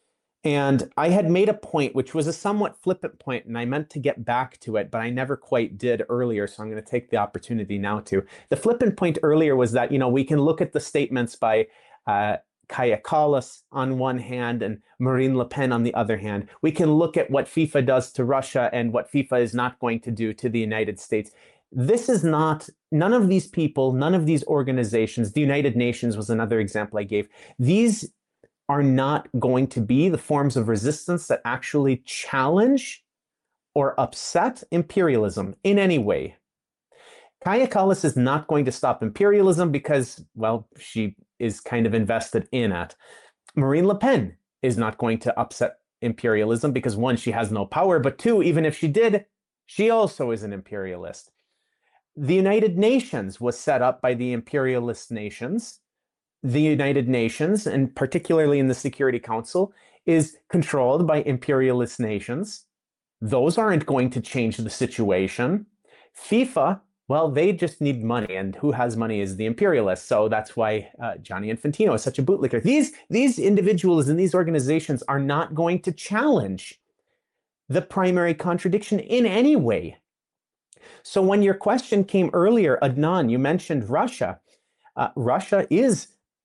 C: And I had made a point, which was a somewhat flippant point, and I meant to get back to it, but I never quite did earlier, so I'm going to take the opportunity now to. The flippant point earlier was that, you know, we can look at the statements by uh, Kaja Kallas on one hand and Marine Le Pen on the other hand. We can look at what FIFA does to Russia and what FIFA is not going to do to the United States. This is not, none of these people, none of these organizations, the United Nations was another example I gave, these are not going to be the forms of resistance that actually challenge or upset imperialism in any way. Kaja Kallas is not going to stop imperialism because, well, she is kind of invested in it. Marine Le Pen is not going to upset imperialism because, one, she has no power, but two, even if she did, she also is an imperialist. The United Nations was set up by the imperialist nations. The United Nations, and particularly in the Security Council, is controlled by imperialist nations. Those aren't going to change the situation. FIFA, well, they just need money, and who has money is the imperialists. So that's why uh, Gianni Infantino is such a bootlicker. These, these individuals and these organizations are not going to challenge the primary contradiction in any way. So when your question came earlier, Adnan, you mentioned Russia. Uh, Russia is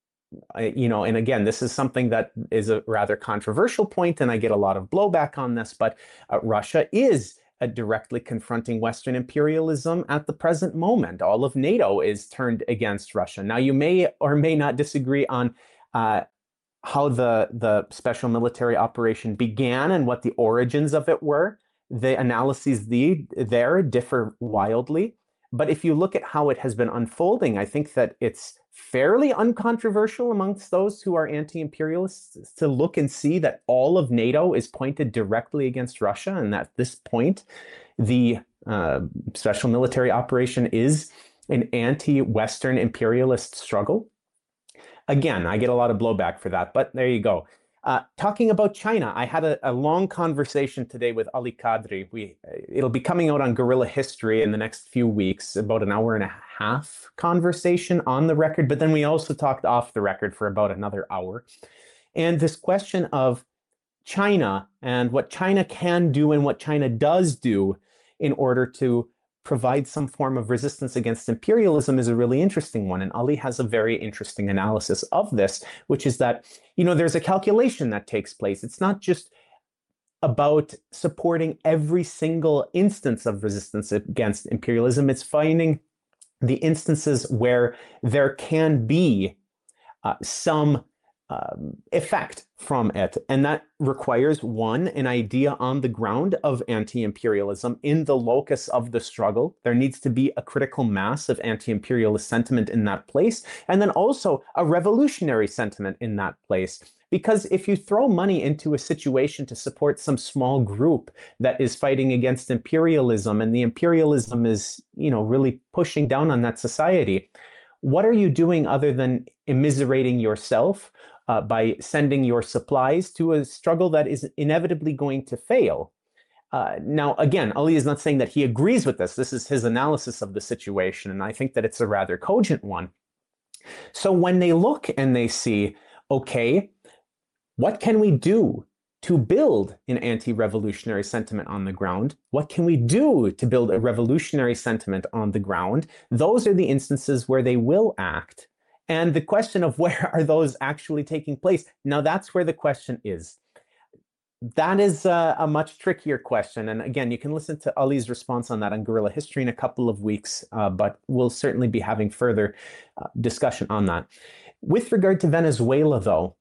C: You know, and again, this is something that is a rather controversial point, and I get a lot of blowback on this, but uh, Russia is uh, directly confronting Western imperialism at the present moment. All of NATO is turned against Russia. Now, you may or may not disagree on uh, how the, the special military operation began and what the origins of it were. The analyses the, there differ wildly. but if you look at how it has been unfolding, I think that it's fairly uncontroversial amongst those who are anti-imperialists to look and see that all of NATO is pointed directly against Russia, and at this point, the uh, special military operation is an anti-Western imperialist struggle. Again, I get a lot of blowback for that, but there you go. Uh, talking about China, I had a, a long conversation today with Ali Kadri. We, it'll be coming out on Guerrilla History in the next few weeks, about an hour and a half conversation on the record, but then we also talked off the record for about another hour. And this question of China and what China can do and what China does do in order to provide some form of resistance against imperialism is a really interesting one. And Ali has a very interesting analysis of this, which is that, you know, there's a calculation that takes place. It's not just about supporting every single instance of resistance against imperialism. It's finding the instances where there can be uh, some Um, effect from it. And that requires, one, an idea on the ground of anti-imperialism in the locus of the struggle. There needs to be a critical mass of anti-imperialist sentiment in that place, and then also a revolutionary sentiment in that place. Because if you throw money into a situation to support some small group that is fighting against imperialism, and the imperialism is, you know, really pushing down on that society, what are you doing other than immiserating yourself Uh, by sending your supplies to a struggle that is inevitably going to fail? Uh, now, again, Ali is not saying that he agrees with this. This is his analysis of the situation, and I think that it's a rather cogent one. So when they look and they see, okay, what can we do to build an anti-revolutionary sentiment on the ground? What can we do to build a revolutionary sentiment on the ground? Those are the instances where they will act. And the question of where are those actually taking place? Now, that's where the question is. That is a, a much trickier question. And again, you can listen to Ali's response on that on Guerrilla History in a couple of weeks, uh, but we'll certainly be having further uh, discussion on that. With regard to Venezuela, though,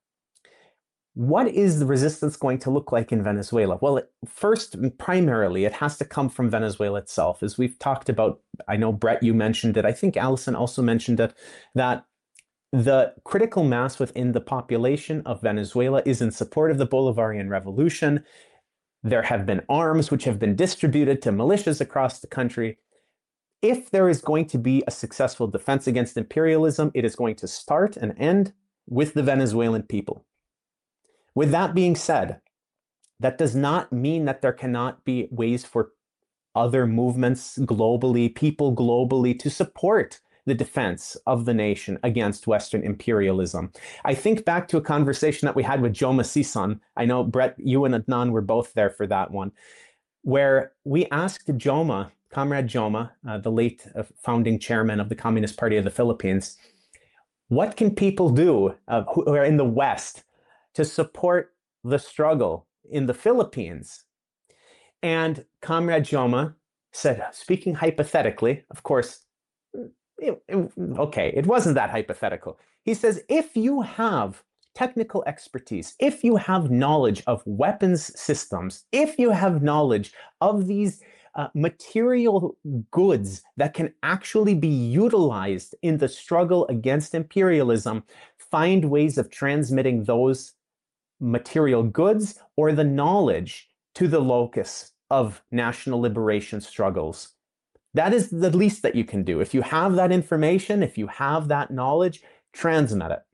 C: what is the resistance going to look like in Venezuela? Well, it, first, primarily, it has to come from Venezuela itself. As we've talked about, I know, Brett, you mentioned it. I think Allison also mentioned it, that the critical mass within the population of Venezuela is in support of the Bolivarian Revolution. There have been arms which have been distributed to militias across the country. If there is going to be a successful defense against imperialism, it is going to start and end with the Venezuelan people. With that being said, that does not mean that there cannot be ways for other movements globally, people globally, to support the defense of the nation against Western imperialism. I think back to a conversation that we had with Joma Sisan. I know, Brett, you and Adnan were both there for that one, where we asked Joma, Comrade Joma, uh, the late uh, founding chairman of the Communist Party of the Philippines, what can people do uh, who are in the West to support the struggle in the Philippines? And Comrade Joma said, speaking hypothetically, of course, it, it, okay, it wasn't that hypothetical. He says, if you have technical expertise, if you have knowledge of weapons systems, if you have knowledge of these uh, material goods that can actually be utilized in the struggle against imperialism, find ways of transmitting those material goods or the knowledge to the locus of national liberation struggles. That is the least that you can do. If you have that information, if you have that knowledge, transmit it.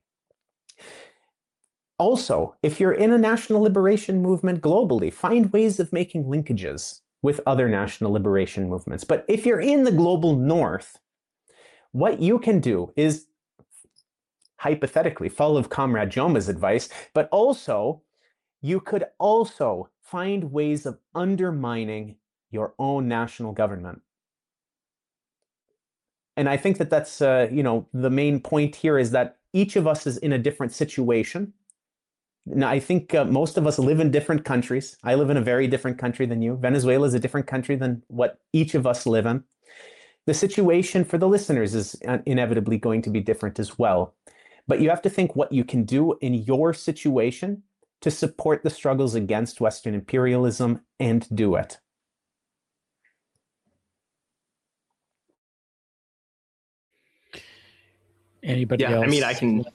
C: Also, if you're in a national liberation movement globally, find ways of making linkages with other national liberation movements. But if you're in the global north, what you can do is hypothetically follow Comrade Joma's advice, but also you could also find ways of undermining your own national government. And I think that that's, uh, you know, the main point here is that each of us is in a different situation. Now, I think uh, most of us live in different countries. I live in a very different country than you. Venezuela is a different country than what each of us live in. The situation for the listeners is inevitably going to be different as well. But you have to think what you can do in your situation to support the struggles against Western imperialism and do it.
A: Anybody
D: yeah,
A: else?
D: I mean, I can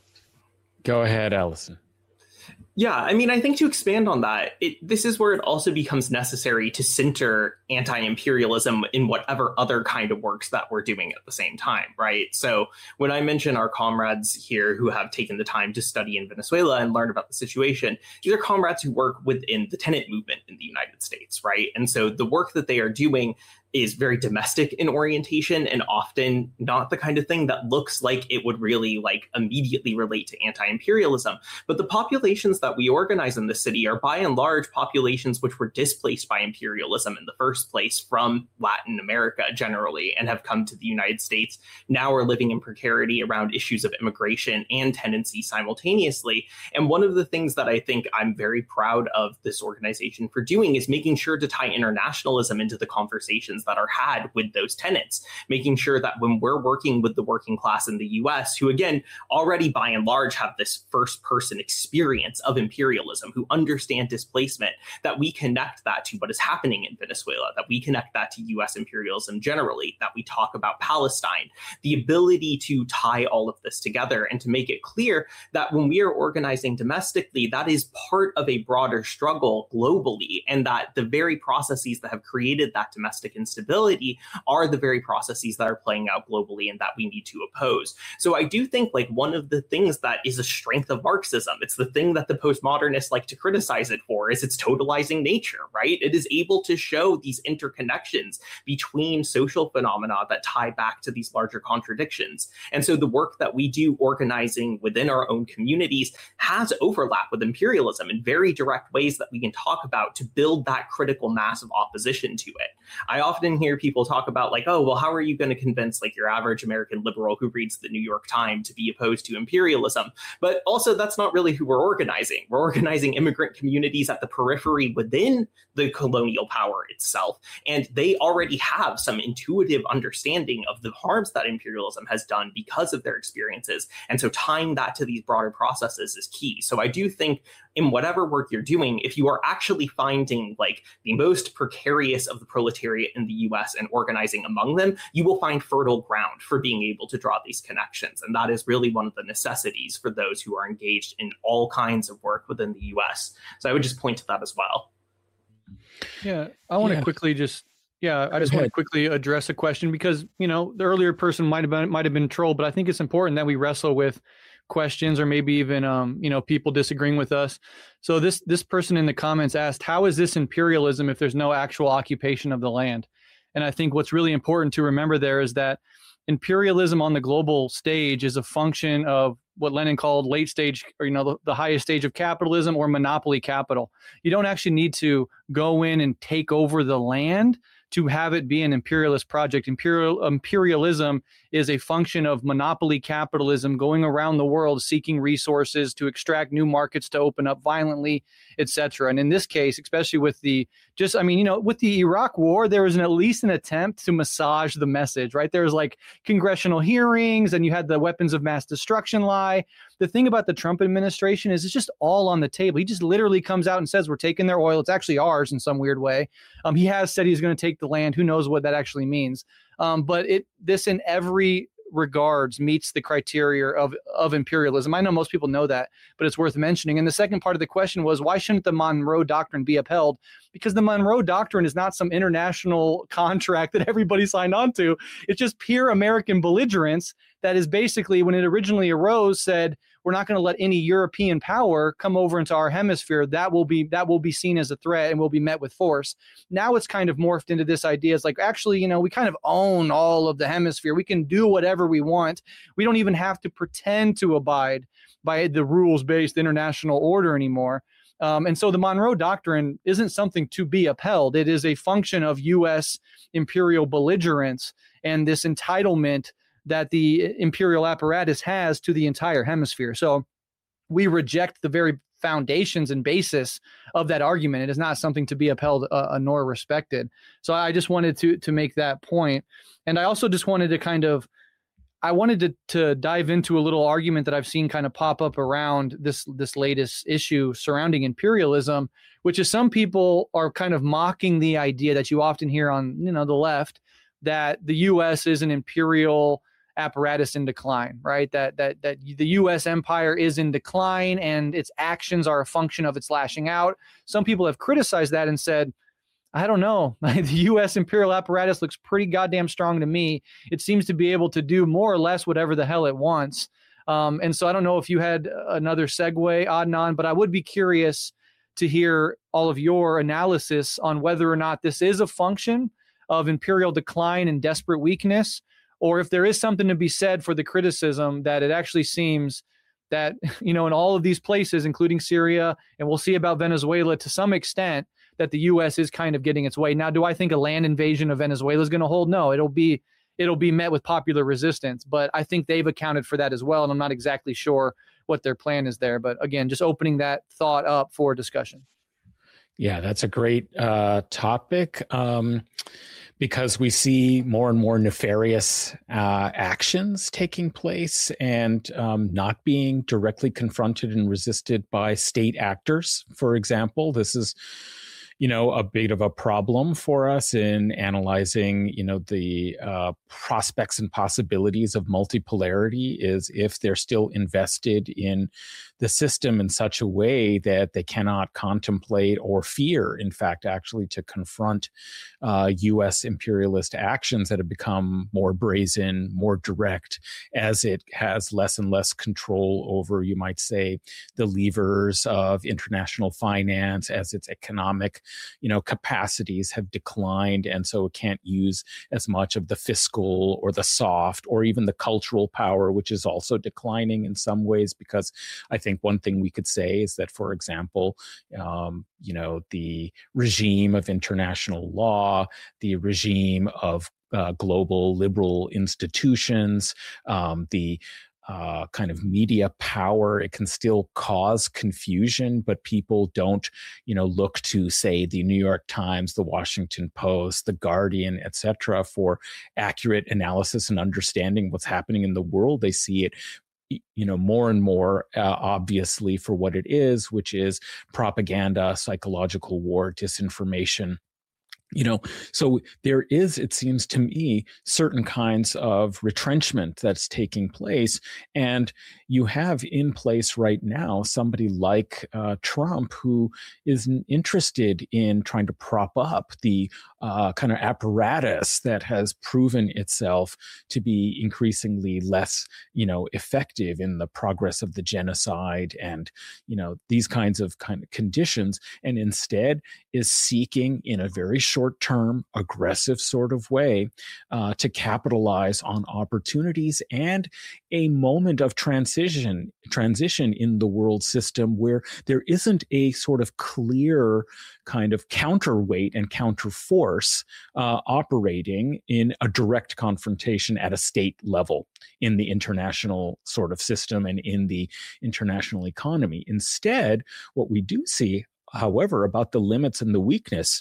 A: go ahead, Allison.
D: Yeah, I mean, I think to expand on that, it, this is where it also becomes necessary to center anti-imperialism in whatever other kind of works that we're doing at the same time, right? So when I mention our comrades here who have taken the time to study in Venezuela and learn about the situation, these are comrades who work within the tenant movement in the United States, right? And so the work that they are doing is very domestic in orientation and often not the kind of thing that looks like it would really like immediately relate to anti-imperialism. But the populations that we organize in the city are by and large populations which were displaced by imperialism in the first place from Latin America generally and have come to the United States. Now are living in precarity around issues of immigration and tenancy simultaneously. And one of the things that I think I'm very proud of this organization for doing is making sure to tie internationalism into the conversations that are had with those tenants, making sure that when we're working with the working class in the U S, who again already by and large have this first person experience of imperialism, who understand displacement, that we connect that to what is happening in Venezuela, that we connect that to U S imperialism generally, that we talk about Palestine, the ability to tie all of this together and to make it clear that when we are organizing domestically, that is part of a broader struggle globally, and that the very processes that have created that domestic instability are the very processes that are playing out globally and that we need to oppose. So I do think like one of the things that is a strength of Marxism, it's the thing that the postmodernists like to criticize it for, is its totalizing nature, right? It is able to show these interconnections between social phenomena that tie back to these larger contradictions. And so the work that we do organizing within our own communities has overlap with imperialism in very direct ways that we can talk about to build that critical mass of opposition to it. I often hear people talk about like, oh, well, how are you going to convince like your average American liberal who reads the New York Times to be opposed to imperialism? But also that's not really who we're organizing. We're organizing immigrant communities at the periphery within the colonial power itself. And they already have some intuitive understanding of the harms that imperialism has done because of their experiences. And so tying that to these broader processes is key. So I do think in whatever work you're doing, if you are actually finding like the most precarious of the proletariat in the U S and organizing among them, you will find fertile ground for being able to draw these connections. And that is really one of the necessities for those who are engaged in all kinds of work within the U S. So I would just point to that as well.
B: Yeah, I want to
A: Yeah.
B: quickly just, yeah, I just want to quickly address a question because, you know, the earlier person might have been, might have been trolled, but I think it's important that we wrestle with questions or maybe even, um, you know, people disagreeing with us. So this, this person in the comments asked, how is this imperialism if there's no actual occupation of the land? And I think what's really important to remember there is that imperialism on the global stage is a function of what Lenin called late stage, or, you know, the, the highest stage of capitalism or monopoly capital. You don't actually need to go in and take over the land to have it be an imperialist project. Imperial imperialism is a function of monopoly capitalism going around the world seeking resources to extract new markets to open up violently, et cetera. And in this case, especially with the just, I mean, you know, with the Iraq war, there was an, at least an attempt to massage the message, right? There was like congressional hearings and you had the weapons of mass destruction lie. The thing about the Trump administration is it's just all on the table. He just literally comes out and says, we're taking their oil. It's actually ours in some weird way. Um, he has said he's going to take the land. Who knows what that actually means? Um, but it this in every regards meets the criteria of, of imperialism. I know most people know that, but it's worth mentioning. And the second part of the question was, why shouldn't the Monroe Doctrine be upheld? Because the Monroe Doctrine is not some international contract that everybody signed on to. It's just pure American belligerence that is basically, when it originally arose, said, we're not going to let any European power come over into our hemisphere. That will be that will be seen as a threat and will be met with force. Now it's kind of morphed into this idea. It's like, actually, you know, we kind of own all of the hemisphere. We can do whatever we want. We don't even have to pretend to abide by the rules-based international order anymore. Um, and so the Monroe Doctrine isn't something to be upheld. It is a function of U S imperial belligerence and this entitlement that the imperial apparatus has to the entire hemisphere. So we reject the very foundations and basis of that argument. It is not something to be upheld uh, nor respected. So I just wanted to to make that point. And I also just wanted to kind of, I wanted to to dive into a little argument that I've seen kind of pop up around this this latest issue surrounding imperialism, which is some people are kind of mocking the idea that you often hear on, you know, the left, that the U S is an imperial apparatus in decline, right? That that that the U S empire is in decline and its actions are a function of its lashing out. Some people have criticized that and said, I don't know. The U S imperial apparatus looks pretty goddamn strong to me. It seems to be able to do more or less whatever the hell it wants. Um, and so I don't know if you had another segue, Adnan, but I would be curious to hear all of your analysis on whether or not this is a function of imperial decline and desperate weakness, or if there is something to be said for the criticism that it actually seems that, you know, in all of these places, including Syria, and we'll see about Venezuela to some extent, that the U S is kind of getting its way. Now, do I think a land invasion of Venezuela is going to hold? No, it'll be it'll be met with popular resistance. But I think they've accounted for that as well, and I'm not exactly sure what their plan is there. But again, just opening that thought up for discussion.
A: Yeah, that's a great uh, topic um, because we see more and more nefarious uh, actions taking place and um, not being directly confronted and resisted by state actors. For example, this is, you know, a bit of a problem for us in analyzing, you know, the uh, prospects and possibilities of multipolarity is if they're still invested in the system in such a way that they cannot contemplate or fear, in fact, actually to confront uh, U S imperialist actions that have become more brazen, more direct, as it has less and less control over, you might say, the levers of international finance, as its economic, you know, capacities have declined, and so it can't use as much of the fiscal or the soft or even the cultural power, which is also declining in some ways, because I think I think one thing we could say is that, for example, um, you know, the regime of international law, the regime of uh, global liberal institutions, um, the Uh, kind of media power, it can still cause confusion, but people don't, you know, look to, say, the New York Times, the Washington Post, the Guardian, et cetera, for accurate analysis and understanding what's happening in the world. They see it, you know, more and more uh, obviously for what it is, which is propaganda, psychological war, disinformation. You know, so there is, it seems to me, certain kinds of retrenchment that's taking place. And you have in place right now somebody like uh, Trump, who is interested in trying to prop up the uh, kind of apparatus that has proven itself to be increasingly less, you know, effective in the progress of the genocide and, you know, these kinds of kind of conditions, and instead is seeking in a very short short-term, aggressive sort of way uh, to capitalize on opportunities and a moment of transition, transition in the world system where there isn't a sort of clear kind of counterweight and counterforce uh, operating in a direct confrontation at a state level in the international sort of system and in the international economy. Instead, what we do see, however, about the limits and the weakness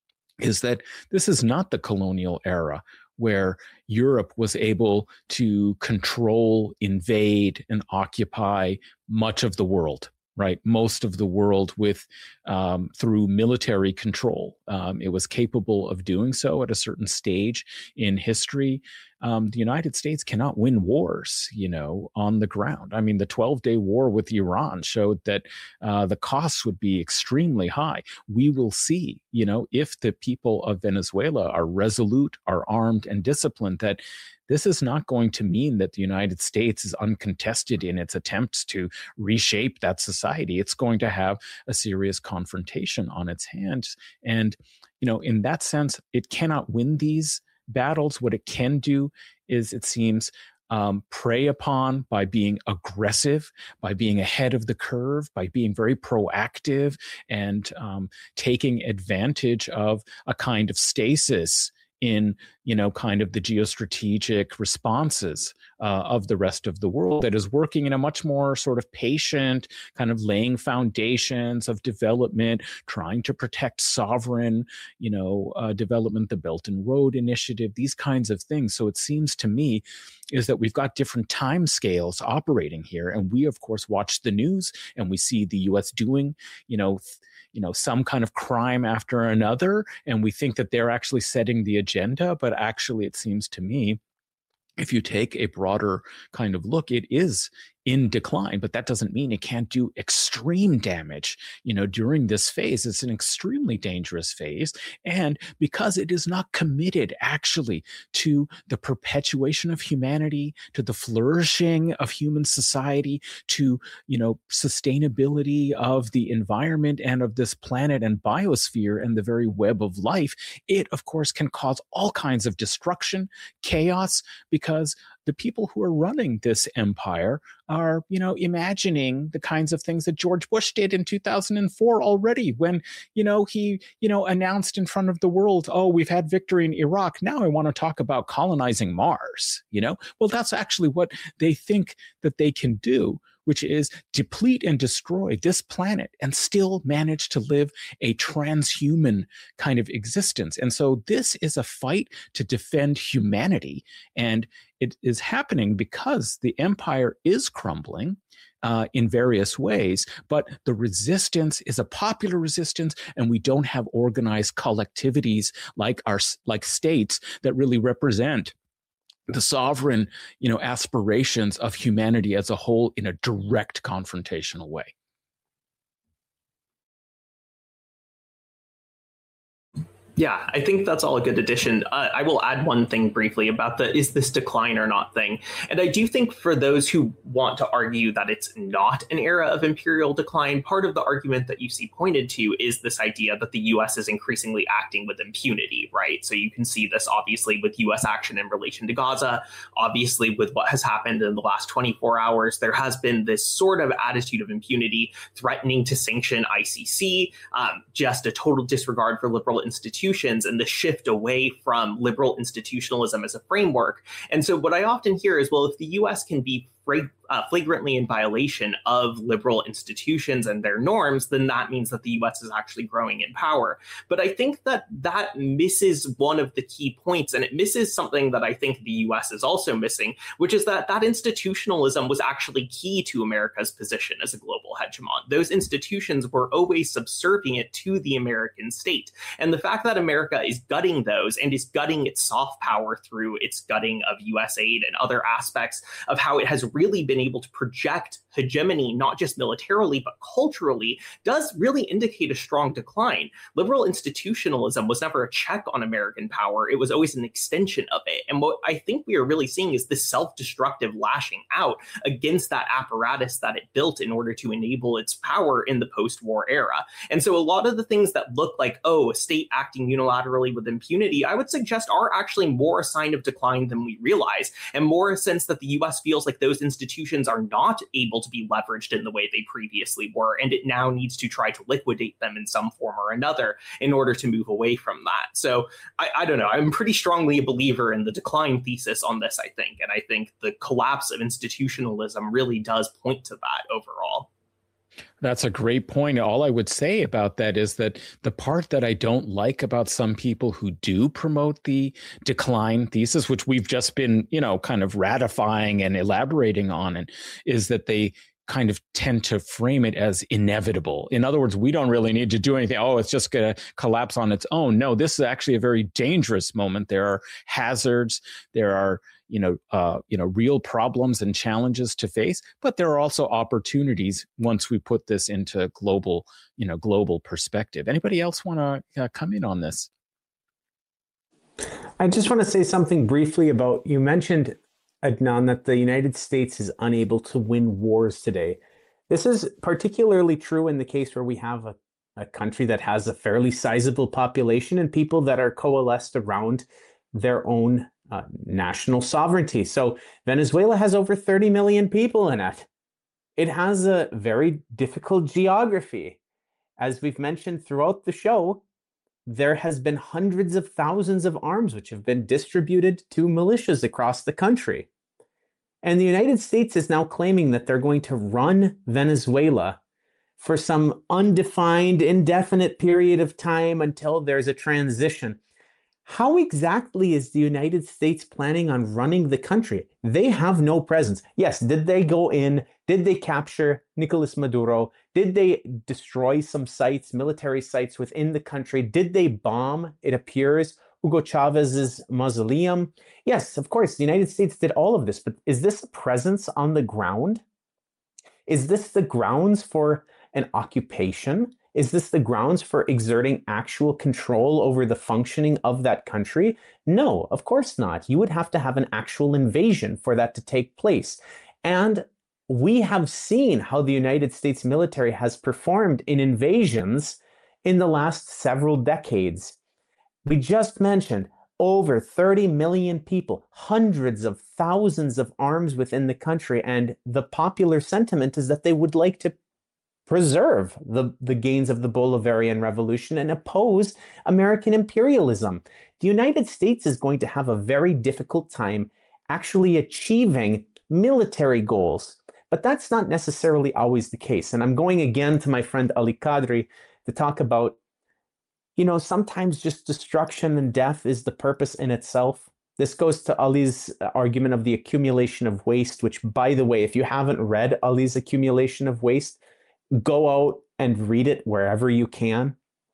A: is that this is not the colonial era where Europe was able to control, invade, and occupy much of the world, right? Most of the world with um, through military control. Um, it was capable of doing so at a certain stage in history. Um, the United States cannot win wars, you know, on the ground. I mean, the twelve-day war with Iran showed that uh, the costs would be extremely high. We will see, you know, if the people of Venezuela are resolute, are armed, and disciplined, that this is not going to mean that the United States is uncontested in its attempts to reshape that society. It's going to have a serious confrontation on its hands. And, you know, in that sense, it cannot win these battles. What it can do is, it seems, um, prey upon by being aggressive, by being ahead of the curve, by being very proactive and um, taking advantage of a kind of stasis in, you know, kind of the geostrategic responses uh, of the rest of the world that is working in a much more sort of patient, kind of laying foundations of development, trying to protect sovereign, you know, uh, development, the Belt and Road Initiative, these kinds of things. So it seems to me is that we've got different time scales operating here. And we, of course, watch the news and we see the U S doing, you know, th- you know, some kind of crime after another. And we think that they're actually setting the agenda. But actually, it seems to me if you take a broader kind of look, it is in decline, but that doesn't mean it can't do extreme damage. You know, during this phase, it's an extremely dangerous phase. And because it is not committed actually to the perpetuation of humanity, to the flourishing of human society, to, you know, sustainability of the environment and of this planet and biosphere and the very web of life, it, of course, can cause all kinds of destruction, chaos, because the people who are running this empire are, you know, imagining the kinds of things that George Bush did in two thousand four already when, you know, he, you know, announced in front of the world, oh, we've had victory in Iraq. Now I want to talk about colonizing Mars, you know? Well, that's actually what they think that they can do, which is deplete and destroy this planet and still manage to live a transhuman kind of existence. And so this is a fight to defend humanity. And it is happening because the empire is crumbling uh, in various ways, but the resistance is a popular resistance, and we don't have organized collectivities like our like states that really represent the sovereign, you know, aspirations of humanity as a whole in a direct confrontational way.
D: Yeah, I think that's all a good addition. Uh, I will add one thing briefly about the is this decline or not thing. And I do think for those who want to argue that it's not an era of imperial decline, part of the argument that you see pointed to is this idea that the U S is increasingly acting with impunity, right? So you can see this obviously with U S action in relation to Gaza, obviously with what has happened in the last twenty-four hours. There has been this sort of attitude of impunity, threatening to sanction I C C, um, just a total disregard for liberal institutions, and the shift away from liberal institutionalism as a framework. And so what I often hear is, well, if the U S can be Uh, flagrantly in violation of liberal institutions and their norms, then that means that the U S is actually growing in power. But I think that that misses one of the key points, and it misses something that I think the U S is also missing, which is that that institutionalism was actually key to America's position as a global hegemon. Those institutions were always subservient to the American state. And the fact that America is gutting those and is gutting its soft power through its gutting of U S aid and other aspects of how it has really been able to project hegemony, not just militarily, but culturally, does really indicate a strong decline. Liberal institutionalism was never a check on American power. It was always an extension of it. And what I think we are really seeing is this self-destructive lashing out against that apparatus that it built in order to enable its power in the post-war era. And so a lot of the things that look like, oh, a state acting unilaterally with impunity, I would suggest are actually more a sign of decline than we realize, and more a sense that the U S feels like those institutions are not able to be leveraged in the way they previously were, and it now needs to try to liquidate them in some form or another in order to move away from that. So I, I don't know. I'm pretty strongly a believer in the decline thesis on this, I think. And I think the collapse of institutionalism really does point to that overall.
A: That's a great point. All I would say about that is that the part that I don't like about some people who do promote the decline thesis, which we've just been, you know, kind of ratifying and elaborating on, and is that they kind of tend to frame it as inevitable. In other words, we don't really need to do anything. Oh, it's just going to collapse on its own. No, this is actually a very dangerous moment. There are hazards. There are you know, uh, you know, real problems and challenges to face, but there are also opportunities once we put this into global, you know, global perspective. Anybody else want to uh, come in on this?
C: I just want to say something briefly about, you mentioned, Adnan, that the United States is unable to win wars today. This is particularly true in the case where we have a, a country that has a fairly sizable population and people that are coalesced around their own Uh, national sovereignty. So Venezuela has over thirty million people in it. It has a very difficult geography. As we've mentioned throughout the show, there has been hundreds of thousands of arms which have been distributed to militias across the country. And the United States is now claiming that they're going to run Venezuela for some undefined, indefinite period of time until there's a transition. How exactly is the United States planning on running the country? They have no presence. Yes, did they go in? Did they capture Nicolas Maduro? Did they destroy some sites, military sites within the country? Did they bomb, it appears, Hugo Chavez's mausoleum. Yes, of course, the United States did all of this, but is this a presence on the ground? Is this the grounds for an occupation? Is this the grounds for exerting actual control over the functioning of that country? No, of course not. You would have to have an actual invasion for that to take place. And we have seen how the United States military has performed in invasions in the last several decades. We just mentioned over thirty million people, hundreds of thousands of arms within the country, and the popular sentiment is that they would like to preserve the, the gains of the Bolivarian Revolution and oppose American imperialism. The United States is going to have a very difficult time actually achieving military goals. But that's not necessarily always the case. And I'm going again to my friend Ali Kadri to talk about, you know, sometimes just destruction and death is the purpose in itself. This goes to Ali's argument of the accumulation of waste, which, by the way, if you haven't read Ali's Accumulation of Waste, go out and read it wherever you can.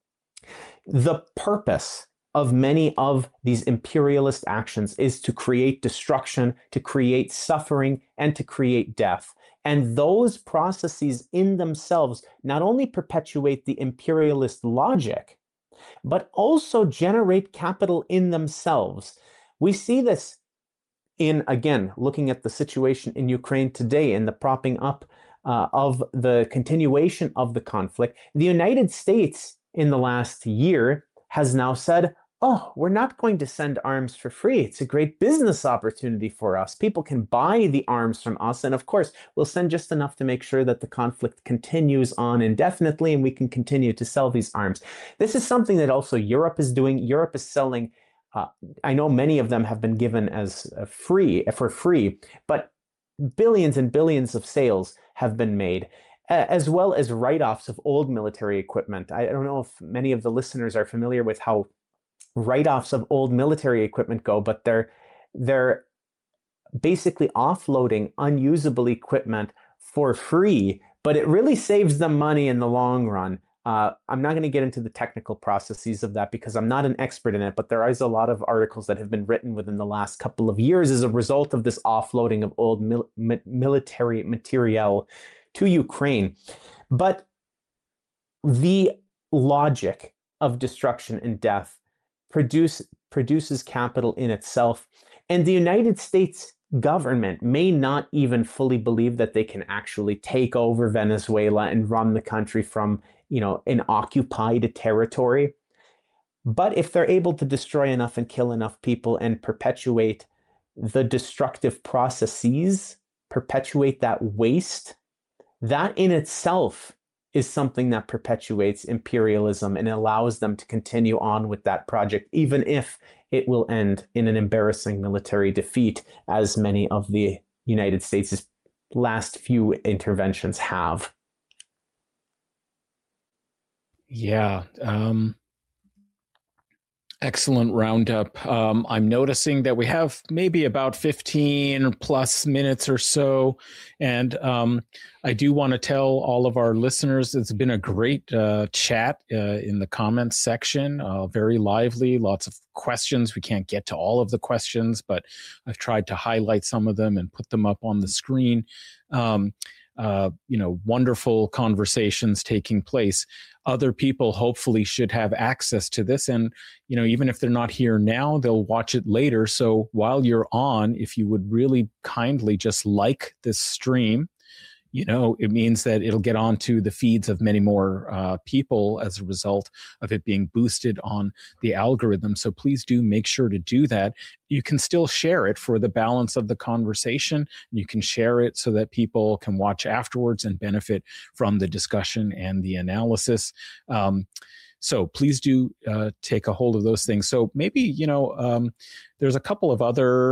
C: The purpose of many of these imperialist actions is to create destruction, to create suffering, and to create death. And those processes in themselves not only perpetuate the imperialist logic, but also generate capital in themselves. We see this in, again, looking at the situation in Ukraine today and the propping up uh, of the continuation of the conflict. The United States in the last year has now said, oh, we're not going to send arms for free. It's a great business opportunity for us. People can buy the arms from us. And of course, we'll send just enough to make sure that the conflict continues on indefinitely and we can continue to sell these arms. This is something that also Europe is doing. Europe is selling, uh, I know many of them have been given as uh, free, for free, but billions and billions of sales have been made, uh, as well as write-offs of old military equipment. I don't know if many of the listeners are familiar with how write-offs of old military equipment go, but they're they're basically offloading unusable equipment for free, but it really saves them money in the long run. Uh, I'm not going to get into the technical processes of that because I'm not an expert in it, but there is a lot of articles that have been written within the last couple of years as a result of this offloading of old mil- military materiel to Ukraine. But the logic of destruction and death Produce, produces capital in itself. And the United States government may not even fully believe that they can actually take over Venezuela and run the country from, you know, an occupied territory. But if they're able to destroy enough and kill enough people and perpetuate the destructive processes, perpetuate that waste, that in itself is something that perpetuates imperialism and allows them to continue on with that project, even if it will end in an embarrassing military defeat, as many of the United States' last few interventions have.
A: Yeah. Um, excellent roundup. Um, I'm noticing that we have maybe about fifteen plus minutes or so. And um, I do want to tell all of our listeners it's been a great uh, chat uh, in the comments section, uh, very lively, lots of questions. We can't get to all of the questions, but I've tried to highlight some of them and put them up on the screen. Um, uh, you know, wonderful conversations taking place. Other people hopefully should have access to this. And, you know, even if they're not here now, they'll watch it later. So while you're on, if you would really kindly just like this stream, you know, it means that it'll get onto the feeds of many more uh, people as a result of it being boosted on the algorithm. So please do make sure to do that. You can still share it for the balance of the conversation. You can share it so that people can watch afterwards and benefit from the discussion and the analysis. Um, So please do uh, take a hold of those things. So maybe, you know, um, there's a couple of other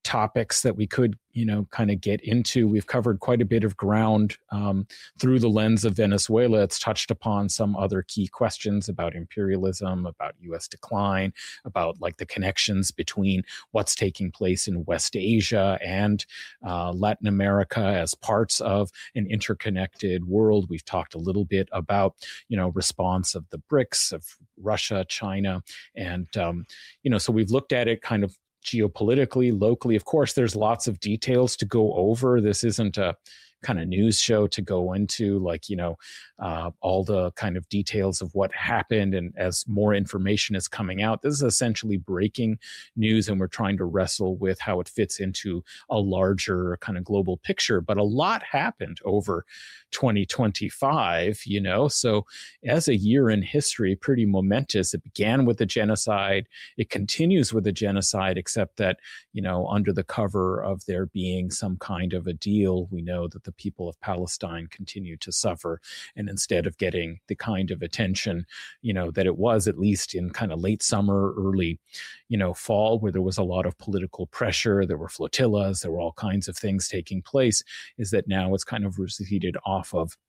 A: topics that we could, you know, kind of get into. We've covered quite a bit of ground um, through the lens of Venezuela. It's touched upon some other key questions about imperialism, about U S decline, about like the connections between what's taking place in West Asia and uh, Latin America as parts of an interconnected world. We've talked a little bit about, you know, response of the BRICS, of Russia, China, and, um, you know, so we've looked at it kind of geopolitically, locally. Of course, there's lots of details to go over. This isn't a kind of news show to go into, like, you know, uh, all the kind of details of what happened. And as more information is coming out, this is essentially breaking news, and we're trying to wrestle with how it fits into a larger kind of global picture. But a lot happened over twenty twenty-five, you know, so as a year in history, pretty momentous. It began with the genocide. It continues with the genocide, except that, you know, under the cover of there being some kind of a deal, we know that the people of Palestine continue to suffer. And instead of getting the kind of attention, you know, that it was at least in kind of late summer, early, you know, fall, where there was a lot of political pressure, there were flotillas, there were all kinds of things taking place, is that now it's kind of receded off of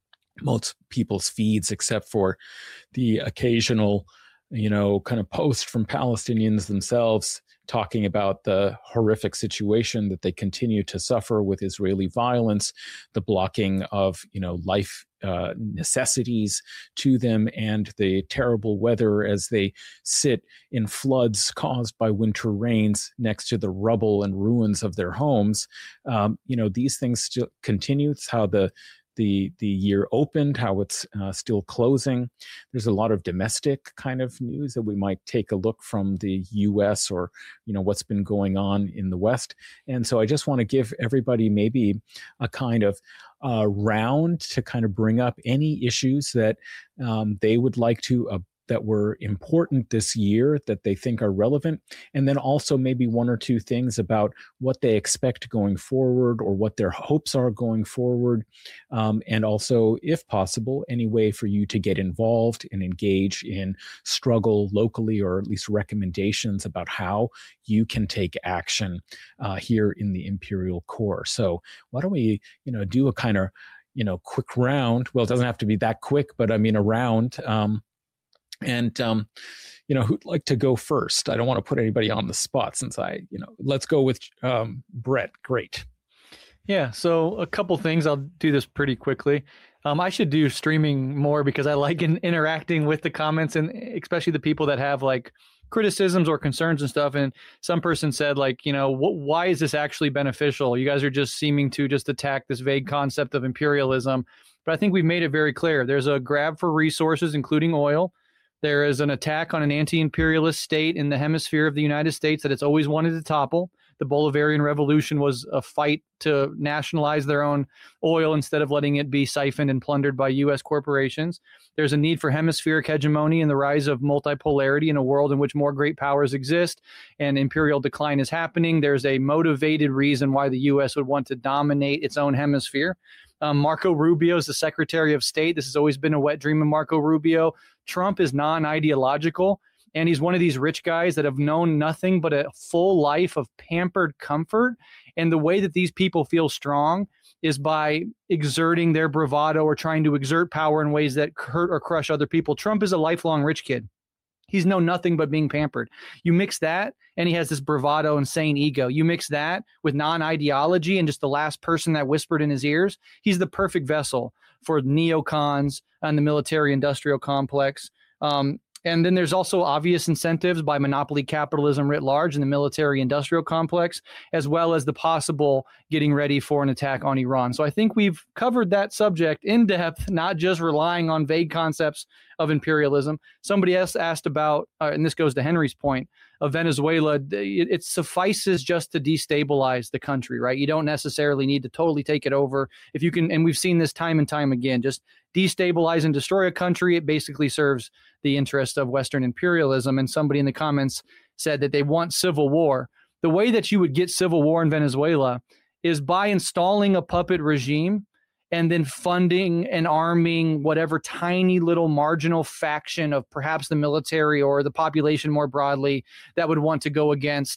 A: most people's feeds, except for the occasional, you know, kind of post from Palestinians themselves talking about the horrific situation that they continue to suffer with Israeli violence, the blocking of, you know, life uh, necessities to them, and the terrible weather as they sit in floods caused by winter rains next to the rubble and ruins of their homes. Um, you know, these things still continue. It's how the the the year opened, how it's uh, still closing. There's a lot of domestic kind of news that we might take a look from the U S or, you know, what's been going on in the West. And so I just want to give everybody maybe a kind of uh, round to kind of bring up any issues that um, they would like to uh, that were important this year that they think are relevant, and then also maybe one or two things about what they expect going forward or what their hopes are going forward, um, and also, if possible, any way for you to get involved and engage in struggle locally, or at least recommendations about how you can take action uh, here in the Imperial Core. So why don't we, you know, do a kind of, you know, quick round? Well, it doesn't have to be that quick, but I mean a round. Um, And, um, you know, who'd like to go first? I don't want to put anybody on the spot since I, you know, let's go with um, Brett. Great.
B: Yeah. So a couple things. I'll do this pretty quickly. Um, I should do streaming more because I like in, interacting with the comments, and especially the people that have like criticisms or concerns and stuff. And some person said, like, you know, what, why is this actually beneficial? You guys are just seeming to just attack this vague concept of imperialism. But I think we've made it very clear. There's a grab for resources, including oil. There is an attack on an anti-imperialist state in the hemisphere of the United States that it's always wanted to topple. The Bolivarian Revolution was a fight to nationalize their own oil instead of letting it be siphoned and plundered by U S corporations. There's a need for hemispheric hegemony and the rise of multipolarity in a world in which more great powers exist and imperial decline is happening. There's a motivated reason why the U S would want to dominate its own hemisphere. Um, Marco Rubio is the Secretary of State. This has always been a wet dream of Marco Rubio. Trump is non-ideological, and he's one of these rich guys that have known nothing but a full life of pampered comfort. And the way that these people feel strong is by exerting their bravado or trying to exert power in ways that hurt or crush other people. Trump is a lifelong rich kid. He's known nothing but being pampered. You mix that, and he has this bravado, insane ego. You mix that with non-ideology and just the last person that whispered in his ears. He's the perfect vessel for neocons and the military-industrial complex. Um, and then there's also obvious incentives by monopoly capitalism writ large in the military-industrial complex, as well as the possible getting ready for an attack on Iran. So I think we've covered that subject in depth, not just relying on vague concepts of imperialism. Somebody else asked about, uh, and this goes to Henry's point, of Venezuela. It, it suffices just to destabilize the country, right? You don't necessarily need to totally take it over. If you can, and we've seen this time and time again, just destabilize and destroy a country, it basically serves the interest of Western imperialism. And somebody in the comments said that they want civil war. The way that you would get civil war in Venezuela is by installing a puppet regime and then funding and arming whatever tiny little marginal faction of perhaps the military or the population more broadly that would want to go against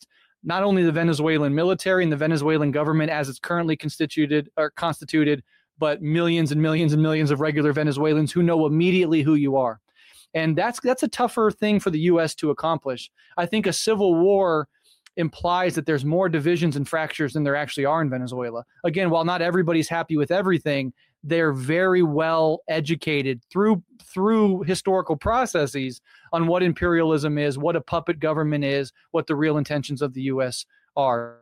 B: not only the Venezuelan military and the Venezuelan government as it's currently constituted or constituted, but millions and millions and millions of regular Venezuelans who know immediately who you are. And that's that's a tougher thing for the U S to accomplish. I think a civil war implies that there's more divisions and fractures than there actually are in Venezuela. Again, while not everybody's happy with everything, they're very well educated through through historical processes on what imperialism is, what a puppet government is, what the real intentions of the U S are.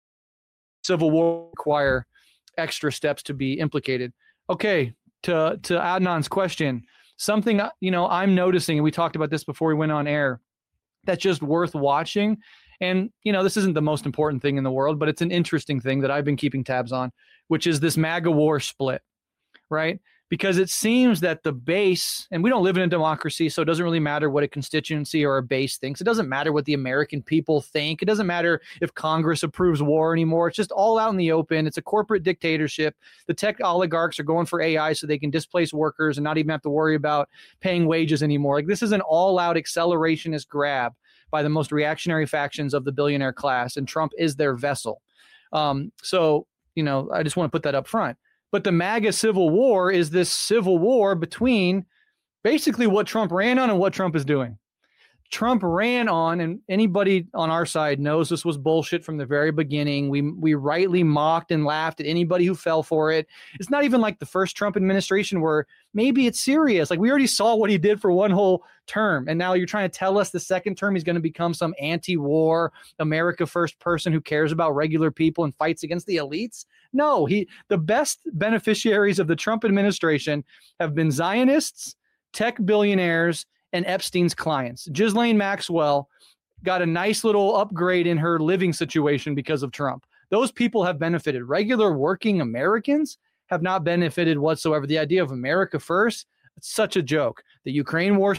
B: Civil war require extra steps to be implicated. Okay, to to Adnan's question, something you know I'm noticing, and we talked about this before we went on air, that's just worth watching. And, you know, this isn't the most important thing in the world, but it's an interesting thing that I've been keeping tabs on, which is this MAGA war split, right? Because it seems that the base, and we don't live in a democracy, so it doesn't really matter what a constituency or a base thinks. It doesn't matter what the American people think. It doesn't matter if Congress approves war anymore. It's just all out in the open. It's a corporate dictatorship. The tech oligarchs are going for A I so they can displace workers and not even have to worry about paying wages anymore. Like, this is an all-out accelerationist grab by the most reactionary factions of the billionaire class, and Trump is their vessel. Um, so, you know, I just want to put that up front. But the MAGA civil war is this civil war between basically what Trump ran on and what Trump is doing. Trump ran on, and anybody on our side knows this was bullshit from the very beginning. We we rightly mocked and laughed at anybody who fell for it. It's not even like the first Trump administration where maybe it's serious. Like, we already saw what he did for one whole term, and now you're trying to tell us the second term he's going to become some anti-war, America first person who cares about regular people and fights against the elites. No, he the best beneficiaries of the Trump administration have been Zionists, tech billionaires, and Epstein's clients. Ghislaine Maxwell got a nice little upgrade in her living situation because of Trump. Those people have benefited. Regular working Americans have not benefited whatsoever. The idea of America first, it's such a joke. The Ukraine war,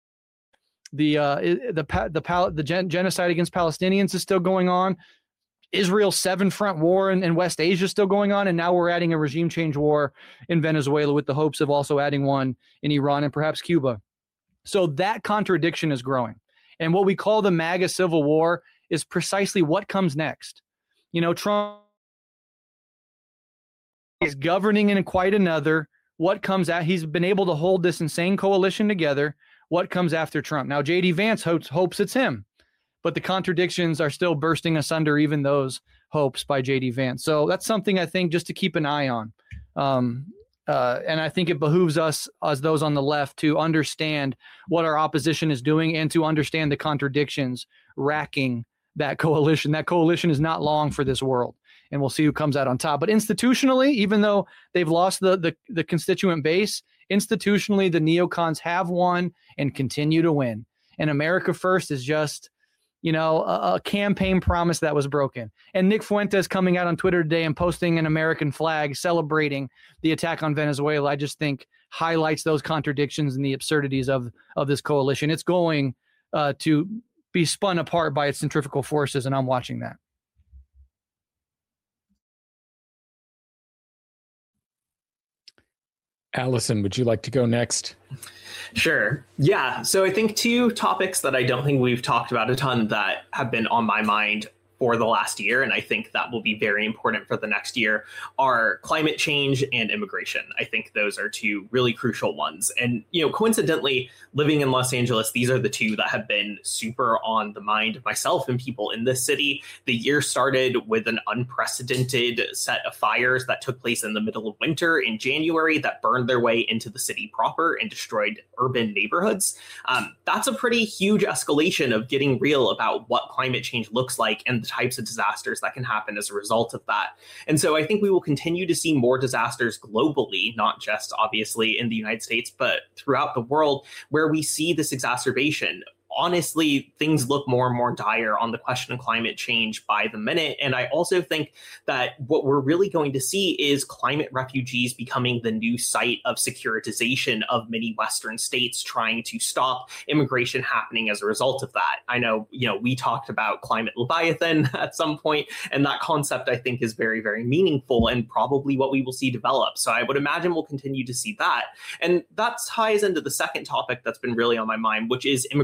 B: the uh, the the the gen- genocide against Palestinians is still going on. Israel's seven front war in, in West Asia is still going on. And now we're adding a regime change war in Venezuela with the hopes of also adding one in Iran and perhaps Cuba. So that contradiction is growing. And what we call the MAGA civil war is precisely what comes next. You know, Trump is governing in quite another. What comes out? He's been able to hold this insane coalition together. What comes after Trump? Now, J D Vance hopes, hopes it's him, but the contradictions are still bursting asunder even those hopes by J D Vance. So that's something I think just to keep an eye on. Um, Uh, and I think it behooves us, as those on the left, to understand what our opposition is doing and to understand the contradictions racking that coalition. That coalition is not long for this world, and we'll see who comes out on top. But institutionally, even though they've lost the the, the constituent base, institutionally, the neocons have won and continue to win. And America First is just, you know, a, a campaign promise that was broken. And Nick Fuentes coming out on Twitter today and posting an American flag celebrating the attack on Venezuela, I just think highlights those contradictions and the absurdities of, of this coalition. It's going uh, to be spun apart by its centrifugal forces, and I'm watching that.
A: Allison, would you like to go next?
D: Sure. Yeah. So I think two topics that I don't think we've talked about a ton that have been on my mind for the last year, and I think that will be very important for the next year, are climate change and immigration. I think those are two really crucial ones. And, you know, coincidentally, living in Los Angeles, these are the two that have been super on the mind of myself and people in this city. The year started with an unprecedented set of fires that took place in the middle of winter in January that burned their way into the city proper and destroyed urban neighborhoods. Um, that's a pretty huge escalation of getting real about what climate change looks like and the types of disasters that can happen as a result of that. And so I think we will continue to see more disasters globally, not just obviously in the United States, but throughout the world, where we see this exacerbation. Honestly, things look more and more dire on the question of climate change by the minute. And I also think that what we're really going to see is climate refugees becoming the new site of securitization of many Western states trying to stop immigration happening as a result of that. I know, you know, we talked about climate Leviathan at some point, and that concept I think is very, very meaningful and probably what we will see develop. So I would imagine we'll continue to see that. And that ties into the second topic that's been really on my mind, which is immigration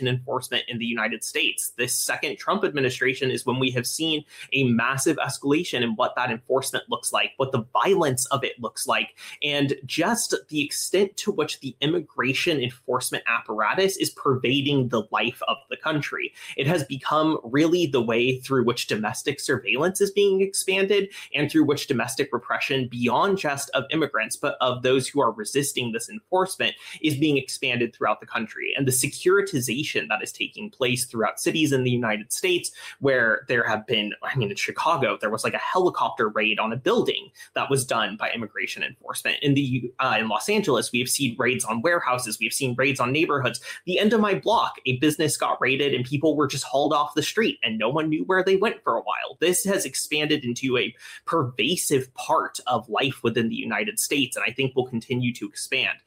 D: immigration enforcement in the United States. This second Trump administration is when we have seen a massive escalation in what that enforcement looks like, what the violence of it looks like, and just the extent to which the immigration enforcement apparatus is pervading the life of the country. It has become really the way through which domestic surveillance is being expanded and through which domestic repression beyond just of immigrants, but of those who are resisting this enforcement is being expanded throughout the country. And the securitization that is taking place throughout cities in the United States, where there have been, I mean, in Chicago, there was like a helicopter raid on a building that was done by immigration enforcement. In the uh, in Los Angeles, we have seen raids on warehouses. We've seen raids on neighborhoods. The end of my block, a business got raided and people were just hauled off the street and no one knew where they went for a while. This has expanded into a pervasive part of life within the United States, and I think will continue to expand.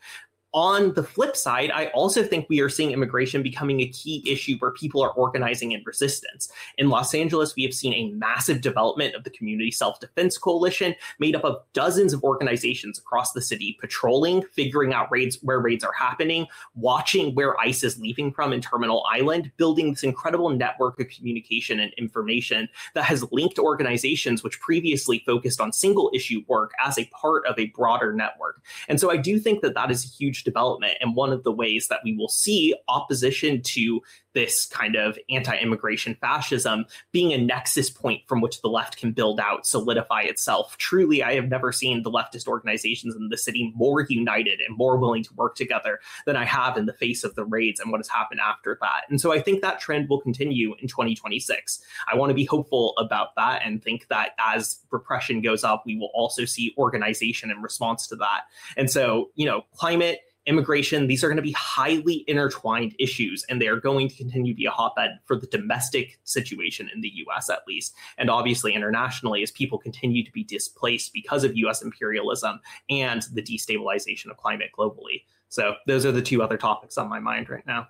D: On the flip side, I also think we are seeing immigration becoming a key issue where people are organizing in resistance. In Los Angeles, we have seen a massive development of the Community Self-Defense Coalition, made up of dozens of organizations across the city, patrolling, figuring out raids where raids are happening, watching where ICE is leaving from in Terminal Island, building this incredible network of communication and information that has linked organizations which previously focused on single issue work as a part of a broader network. And so I do think that that is a huge development, and one of the ways that we will see opposition to this kind of anti-immigration fascism being a nexus point from which the left can build out, solidify itself. Truly, I have never seen the leftist organizations in the city more united and more willing to work together than I have in the face of the raids and what has happened after that. And so I think that trend will continue in twenty twenty-six. I want to be hopeful about that and think that as repression goes up, we will also see organization in response to that. And so, you know, climate, immigration, these are going to be highly intertwined issues, and they are going to continue to be a hotbed for the domestic situation in the U S at least, and obviously internationally as people continue to be displaced because of U S imperialism and the destabilization of climate globally. So those are the two other topics on my mind right now.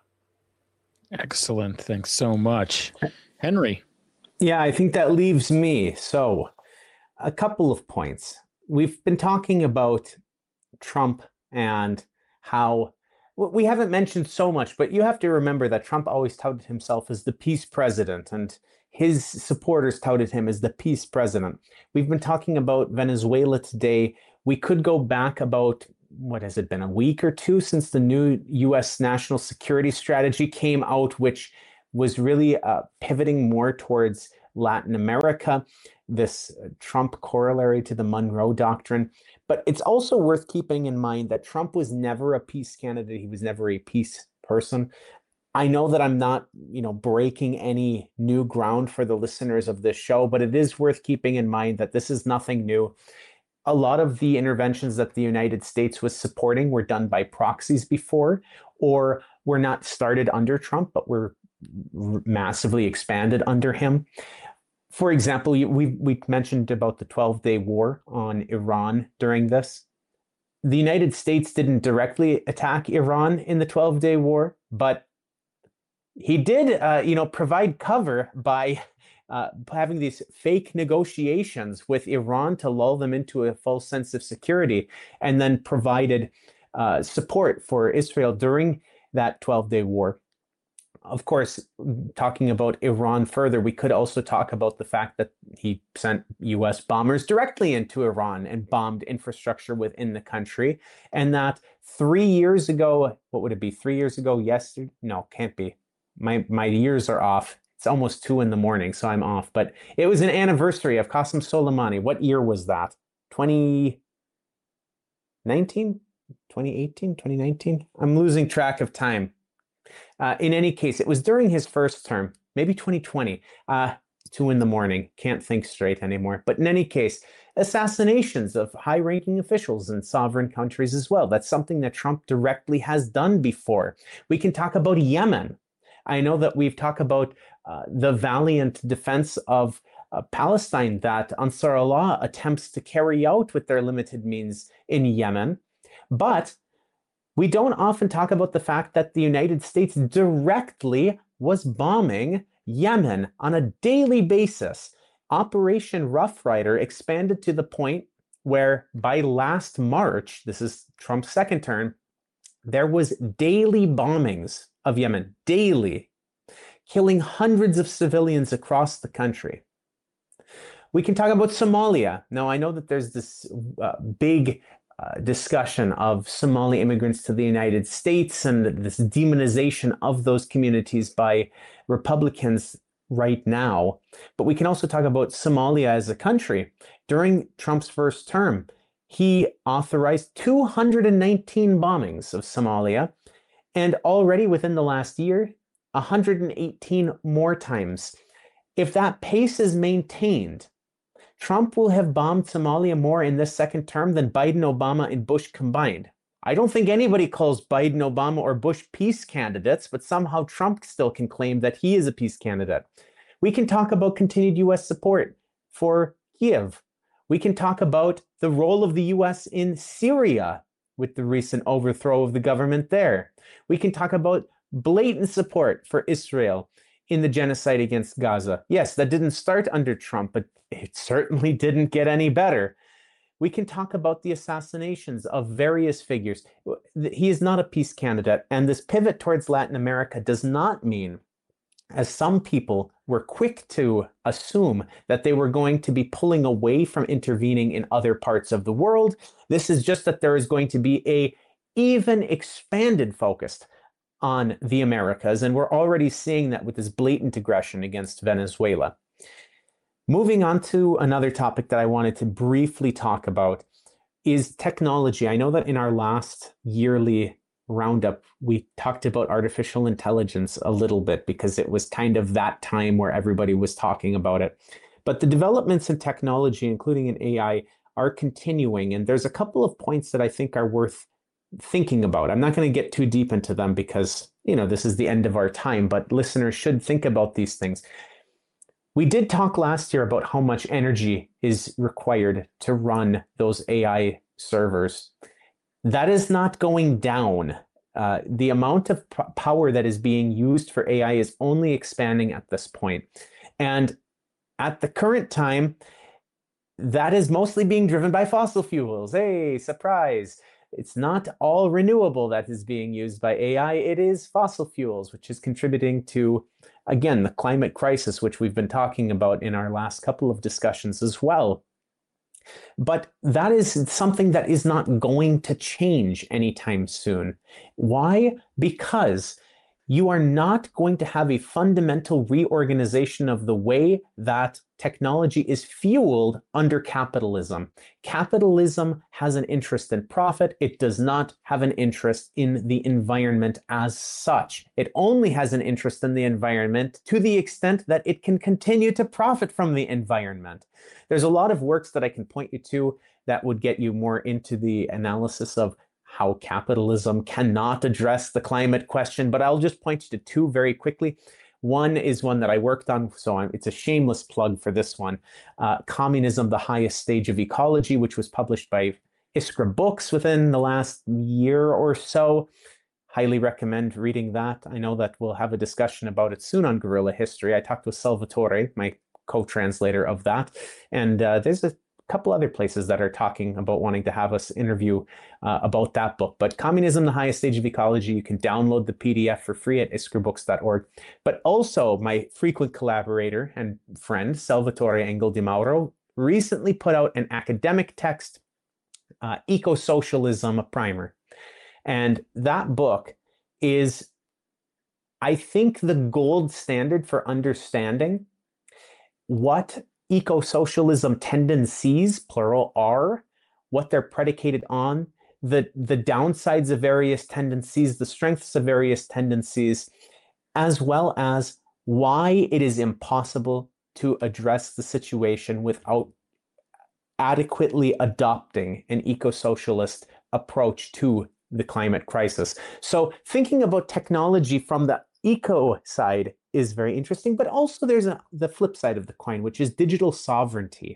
A: Excellent. Thanks so much. Henry.
C: Yeah, I think that leaves me. So a couple of points. We've been talking about Trump and how we haven't mentioned so much, but you have to remember that Trump always touted himself as the peace president, and his supporters touted him as the peace president. We've been talking about Venezuela today. We could go back about, what has it been, a week or two since the new U S national security strategy came out, which was really uh, pivoting more towards Latin America, this Trump corollary to the Monroe Doctrine. But it's also worth keeping in mind that Trump was never a peace candidate. He was never a peace person. I know that I'm not, you know, breaking any new ground for the listeners of this show, but it is worth keeping in mind that this is nothing new. A lot of the interventions that the United States was supporting were done by proxies before, or were not started under Trump, but were massively expanded under him. For example, we we mentioned about the twelve-day war on Iran during this. The United States didn't directly attack Iran in the twelve-day war, but he did, uh, you know, provide cover by uh, having these fake negotiations with Iran to lull them into a false sense of security, and then provided uh, support for Israel during that twelve-day war. Of course, talking about Iran further, we could also talk about the fact that he sent U S bombers directly into Iran and bombed infrastructure within the country. And that three years ago, what would it be? Three years ago? Yesterday? No, can't be. My my years are off. It's almost two in the morning, so I'm off. But it was an anniversary of Qasem Soleimani. What year was that? twenty nineteen? twenty eighteen? twenty nineteen? I'm losing track of time. Uh, in any case, it was during his first term, maybe twenty twenty, uh, two in the morning, can't think straight anymore. But in any case, assassinations of high-ranking officials in sovereign countries as well. That's something that Trump directly has done before. We can talk about Yemen. I know that we've talked about uh, the valiant defense of uh, Palestine that Ansar Allah attempts to carry out with their limited means in Yemen. But we don't often talk about the fact that the United States directly was bombing Yemen on a daily basis. Operation Rough Rider expanded to the point where by last March, this is Trump's second term, there was daily bombings of Yemen daily, killing hundreds of civilians across the country. We can talk about Somalia. Now, I know that there's this uh, big uh, discussion of Somali immigrants to the United States and this demonization of those communities by Republicans right now. But we can also talk about Somalia as a country. During Trump's first term, he authorized two hundred nineteen bombings of Somalia, and already within the last year, one hundred eighteen more times. If that pace is maintained, Trump will have bombed Somalia more in this second term than Biden, Obama, and Bush combined. I don't think anybody calls Biden, Obama, or Bush peace candidates, but somehow Trump still can claim that he is a peace candidate. We can talk about continued U S support for Kiev. We can talk about the role of the U S in Syria with the recent overthrow of the government there. We can talk about blatant support for Israel in the genocide against Gaza. Yes, that didn't start under Trump, but it certainly didn't get any better. We can talk about the assassinations of various figures. He is not a peace candidate, and this pivot towards Latin America does not mean, as some people were quick to assume, that they were going to be pulling away from intervening in other parts of the world. This is just that there is going to be a even expanded focus on the Americas, and we're already seeing that with this blatant aggression against Venezuela. Moving on to another topic that I wanted to briefly talk about is technology. I know that in our last yearly roundup, we talked about artificial intelligence a little bit because it was kind of that time where everybody was talking about it. But the developments in technology, including in A I, are continuing. And there's a couple of points that I think are worth thinking about. I'm not going to get too deep into them because, you know, this is the end of our time, but listeners should think about these things. We did talk last year about how much energy is required to run those A I servers. That is not going down. Uh, the amount of p- power that is being used for A I is only expanding at this point. And at the current time, that is mostly being driven by fossil fuels. Hey, surprise. It's not all renewable that is being used by A I. It is fossil fuels, which is contributing to, again, the climate crisis, which we've been talking about in our last couple of discussions as well. But that is something that is not going to change anytime soon. Why? Because you are not going to have a fundamental reorganization of the way that technology is fueled under capitalism. Capitalism has an interest in profit. It does not have an interest in the environment as such. It only has an interest in the environment to the extent that it can continue to profit from the environment. There's a lot of works that I can point you to that would get you more into the analysis of how capitalism cannot address the climate question, but I'll just point you to two very quickly. One is one that I worked on, so I'm, it's a shameless plug for this one. Uh, Communism, the Highest Stage of Ecology, which was published by Iskra Books within the last year or so. Highly recommend reading that. I know that we'll have a discussion about it soon on Guerrilla History. I talked with Salvatore, my co-translator of that, and uh, there's a couple other places that are talking about wanting to have us interview uh, about that book. But Communism, the Highest Stage of Ecology, you can download the P D F for free at iskra books dot org. But also my frequent collaborator and friend, Salvatore Engel Di Mauro, recently put out an academic text, uh, Eco-Socialism, a Primer. And that book is, I think, the gold standard for understanding what eco-socialism tendencies, plural, are, what they're predicated on, the, the downsides of various tendencies, the strengths of various tendencies, as well as why it is impossible to address the situation without adequately adopting an eco-socialist approach to the climate crisis. So thinking about technology from the eco side is very interesting, but also there's a, the flip side of the coin, which is digital sovereignty.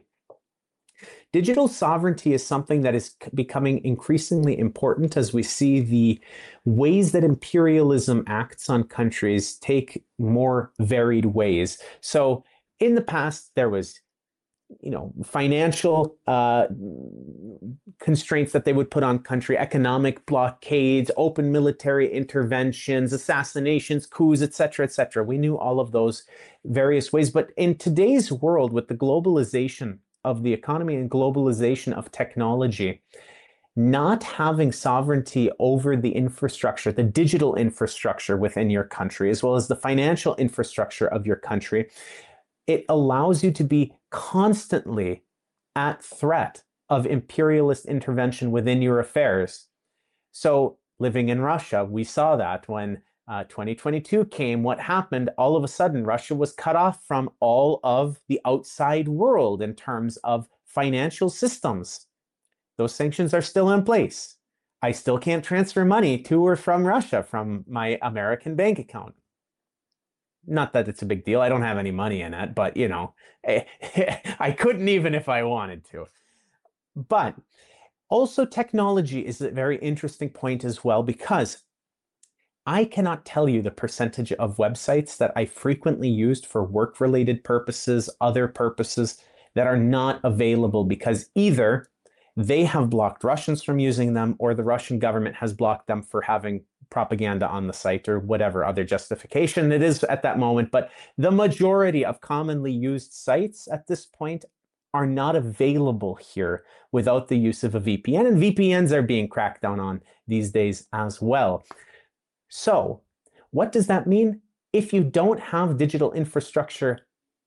C: Digital sovereignty is something that is becoming increasingly important as we see the ways that imperialism acts on countries take more varied ways. So in the past, there was you know, financial uh, constraints that they would put on country, economic blockades, open military interventions, assassinations, coups, et cetera, et cetera. We knew all of those various ways. But in today's world, with the globalization of the economy and globalization of technology, not having sovereignty over the infrastructure, the digital infrastructure within your country, as well as the financial infrastructure of your country, it allows you to be constantly at threat of imperialist intervention within your affairs. So living in Russia, we saw that when uh, twenty twenty-two came, what happened? All of a sudden, Russia was cut off from all of the outside world in terms of financial systems. Those sanctions are still in place. I still can't transfer money to or from Russia from my American bank account. Not that it's a big deal. I don't have any money in it, but you know, I couldn't even if I wanted to. But also technology is a very interesting point as well, because I cannot tell you the percentage of websites that I frequently used for work-related purposes, other purposes, that are not available because either they have blocked Russians from using them, or the Russian government has blocked them for having propaganda on the site, or whatever other justification it is at that moment. But the majority of commonly used sites at this point are not available here without the use of a V P N, and V P Ns are being cracked down on these days as well. So what does that mean? If you don't have digital infrastructure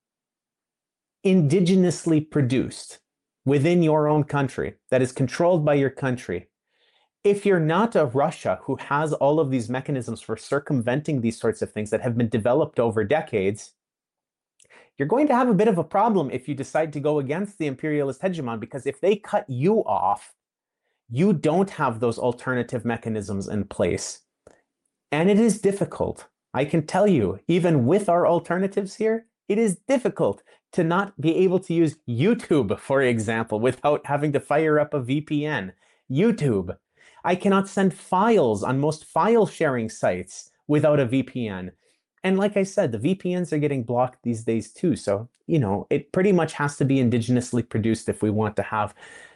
C: indigenously produced within your own country, that is controlled by your country, if you're not a Russia who has all of these mechanisms for circumventing these sorts of things that have been developed over decades, you're going to have a bit of a problem if you decide to go against the imperialist hegemon, because if they cut you off, you don't have those alternative mechanisms in place. And it is difficult. I can tell you, even with our alternatives here, it is difficult to not be able to use YouTube, for example, without having to fire up a V P N. YouTube. I cannot send files on most file sharing sites without a V P N. And like I said, the V P Ns are getting blocked these days too. So, you know, it pretty much has to be indigenously produced if we want to have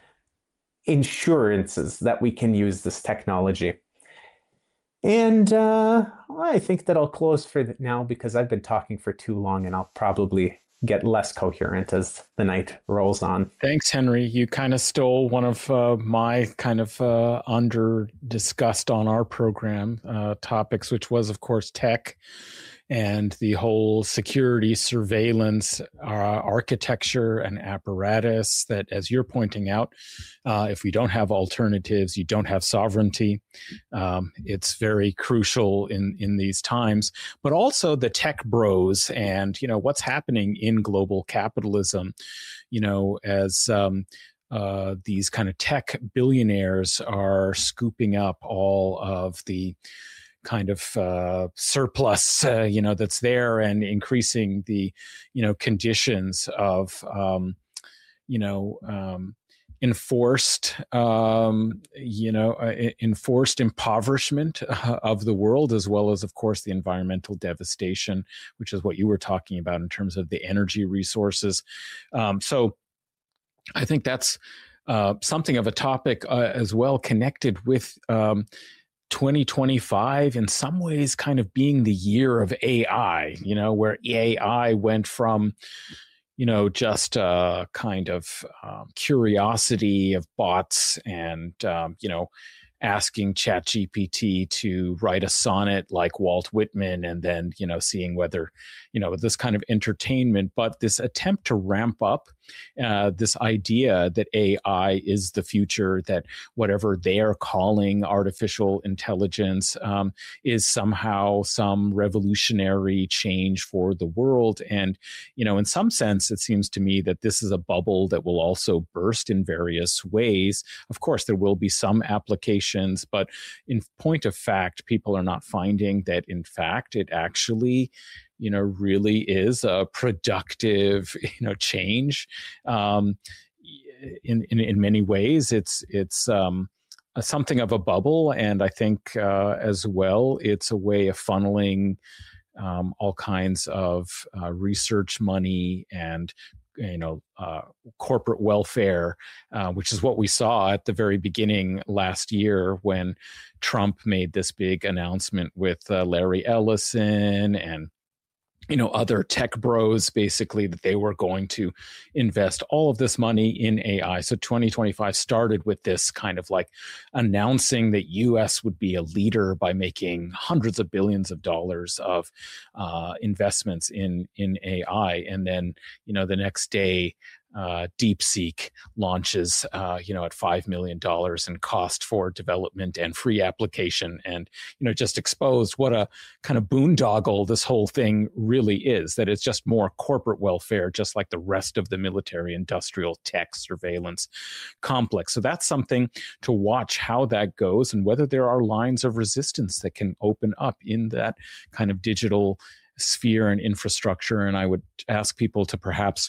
C: insurances that we can use this technology. And uh, I think that I'll close for now, because I've been talking for too long, and I'll probably get less coherent as the night rolls on.
A: Thanks, Henry. You kind of stole one of uh, my kind of uh, under discussed on our program uh, topics, which was, of course, tech and the whole security surveillance uh, architecture and apparatus that, as you're pointing out, uh, if we don't have alternatives, you don't have sovereignty. Um, it's very crucial in, in these times, but also the tech bros and, you know, what's happening in global capitalism, you know, as um, uh, these kind of tech billionaires are scooping up all of the kind of uh, surplus, uh, you know, that's there, and increasing the, you know, conditions of, um, you know, um, enforced, um, you know, uh, enforced impoverishment uh, of the world, as well as, of course, the environmental devastation, which is what you were talking about in terms of the energy resources. Um, so I think that's uh, something of a topic uh, as well, connected with um, twenty twenty-five in some ways kind of being the year of A I, you know, where A I went from, you know, just a kind of um, curiosity of bots and, um, you know, asking ChatGPT to write a sonnet like Walt Whitman, and then, you know, seeing whether, you know, this kind of entertainment, but this attempt to ramp up uh, this idea that A I is the future, that whatever they're calling artificial intelligence um, is somehow some revolutionary change for the world. And, you know, in some sense, it seems to me that this is a bubble that will also burst in various ways. Of course, there will be some applications, but in point of fact, people are not finding that, in fact, it actually, you know, really is a productive, you know, change. Um, in, in in many ways, it's it's um, a, something of a bubble, and I think uh, as well, it's a way of funneling um, all kinds of uh, research money and you know, uh, corporate welfare, uh, which is what we saw at the very beginning last year when Trump made this big announcement with uh, Larry Ellison and you know, other tech bros, basically, that they were going to invest all of this money in A I. So twenty twenty-five started with this kind of like announcing that U S would be a leader by making hundreds of billions of dollars of uh, investments in, in A I. And then, you know, the next day, Uh, DeepSeek launches, uh, you know, at five million dollars in cost for development and free application, and you know, just exposed what a kind of boondoggle this whole thing really is. That it's just more corporate welfare, just like the rest of the military-industrial tech surveillance complex. So that's something to watch how that goes, and whether there are lines of resistance that can open up in that kind of digital sphere and infrastructure. And I would ask people to perhaps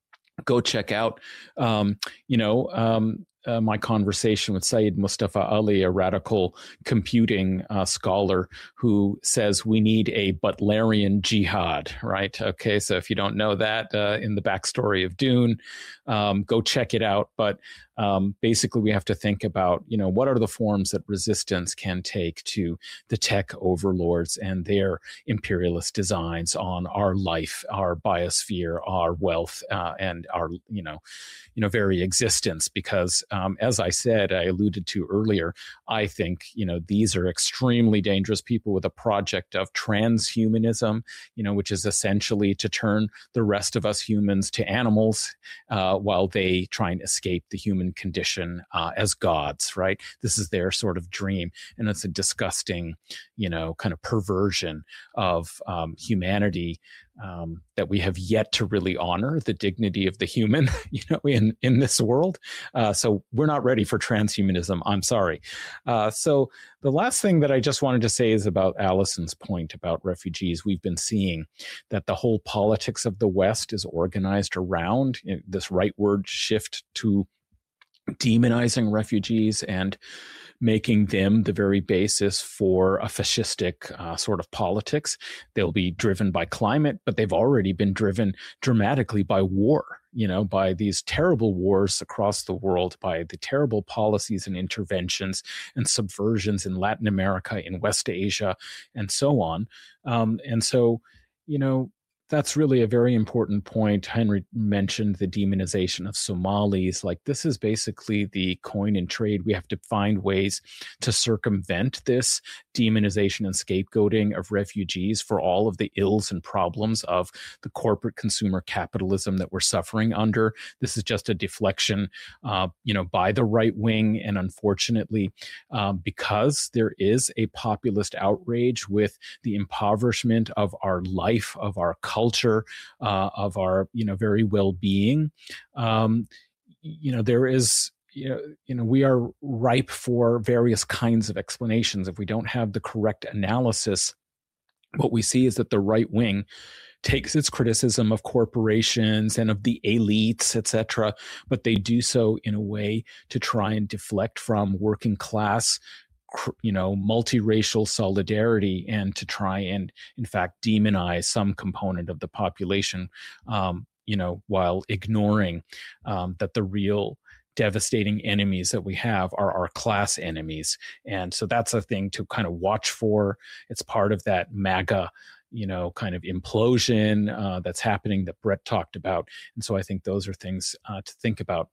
A: go check out, um, you know, um, uh, my conversation with Syed Mustafa Ali, a radical computing uh, scholar who says we need a Butlerian jihad, right? Okay, so if you don't know that uh, in the backstory of Dune, um, go check it out. But um, basically we have to think about, you know, what are the forms that resistance can take to the tech overlords and their imperialist designs on our life, our biosphere, our wealth, uh, and our, you know, you know, very existence. Because um, as I said, I alluded to earlier, I think, you know, these are extremely dangerous people with a project of transhumanism, you know, which is essentially to turn the rest of us humans to animals uh, while they try and escape the human condition uh, as gods, right? This is their sort of dream. And it's a disgusting, you know, kind of perversion of um, humanity um, that we have yet to really honor the dignity of the human, you know, in, in this world. Uh, so we're not ready for transhumanism. I'm sorry. Uh, so the last thing that I just wanted to say is about Allison's point about refugees. We've been seeing that the whole politics of the West is organized around this rightward shift to demonizing refugees and making them the very basis for a fascistic uh, sort of politics. They'll be driven by climate, but they've already been driven dramatically by war, you know, by these terrible wars across the world, by the terrible policies and interventions and subversions in Latin America, in West Asia, and so on. Um, and so, you know, that's really a very important point. Henry mentioned the demonization of Somalis. Like, this is basically the coin and trade. We have to find ways to circumvent this demonization and scapegoating of refugees for all of the ills and problems of the corporate consumer capitalism that we're suffering under. This is just a deflection, uh, you know, by the right wing. And unfortunately, um, because there is a populist outrage with the impoverishment of our life, of our culture, uh, of our, you know, very well-being, um, you know, there is, you know, you know, we are ripe for various kinds of explanations. If we don't have the correct analysis, what we see is that the right wing takes its criticism of corporations and of the elites, et cetera, but they do so in a way to try and deflect from working class, you know, multiracial solidarity, and to try and, in fact, demonize some component of the population, um, you know, while ignoring um, that the real devastating enemies that we have are our class enemies. And so that's a thing to kind of watch for. It's part of that MAGA, you know, kind of implosion uh, that's happening that Brett talked about. And so I think those are things uh, to think about.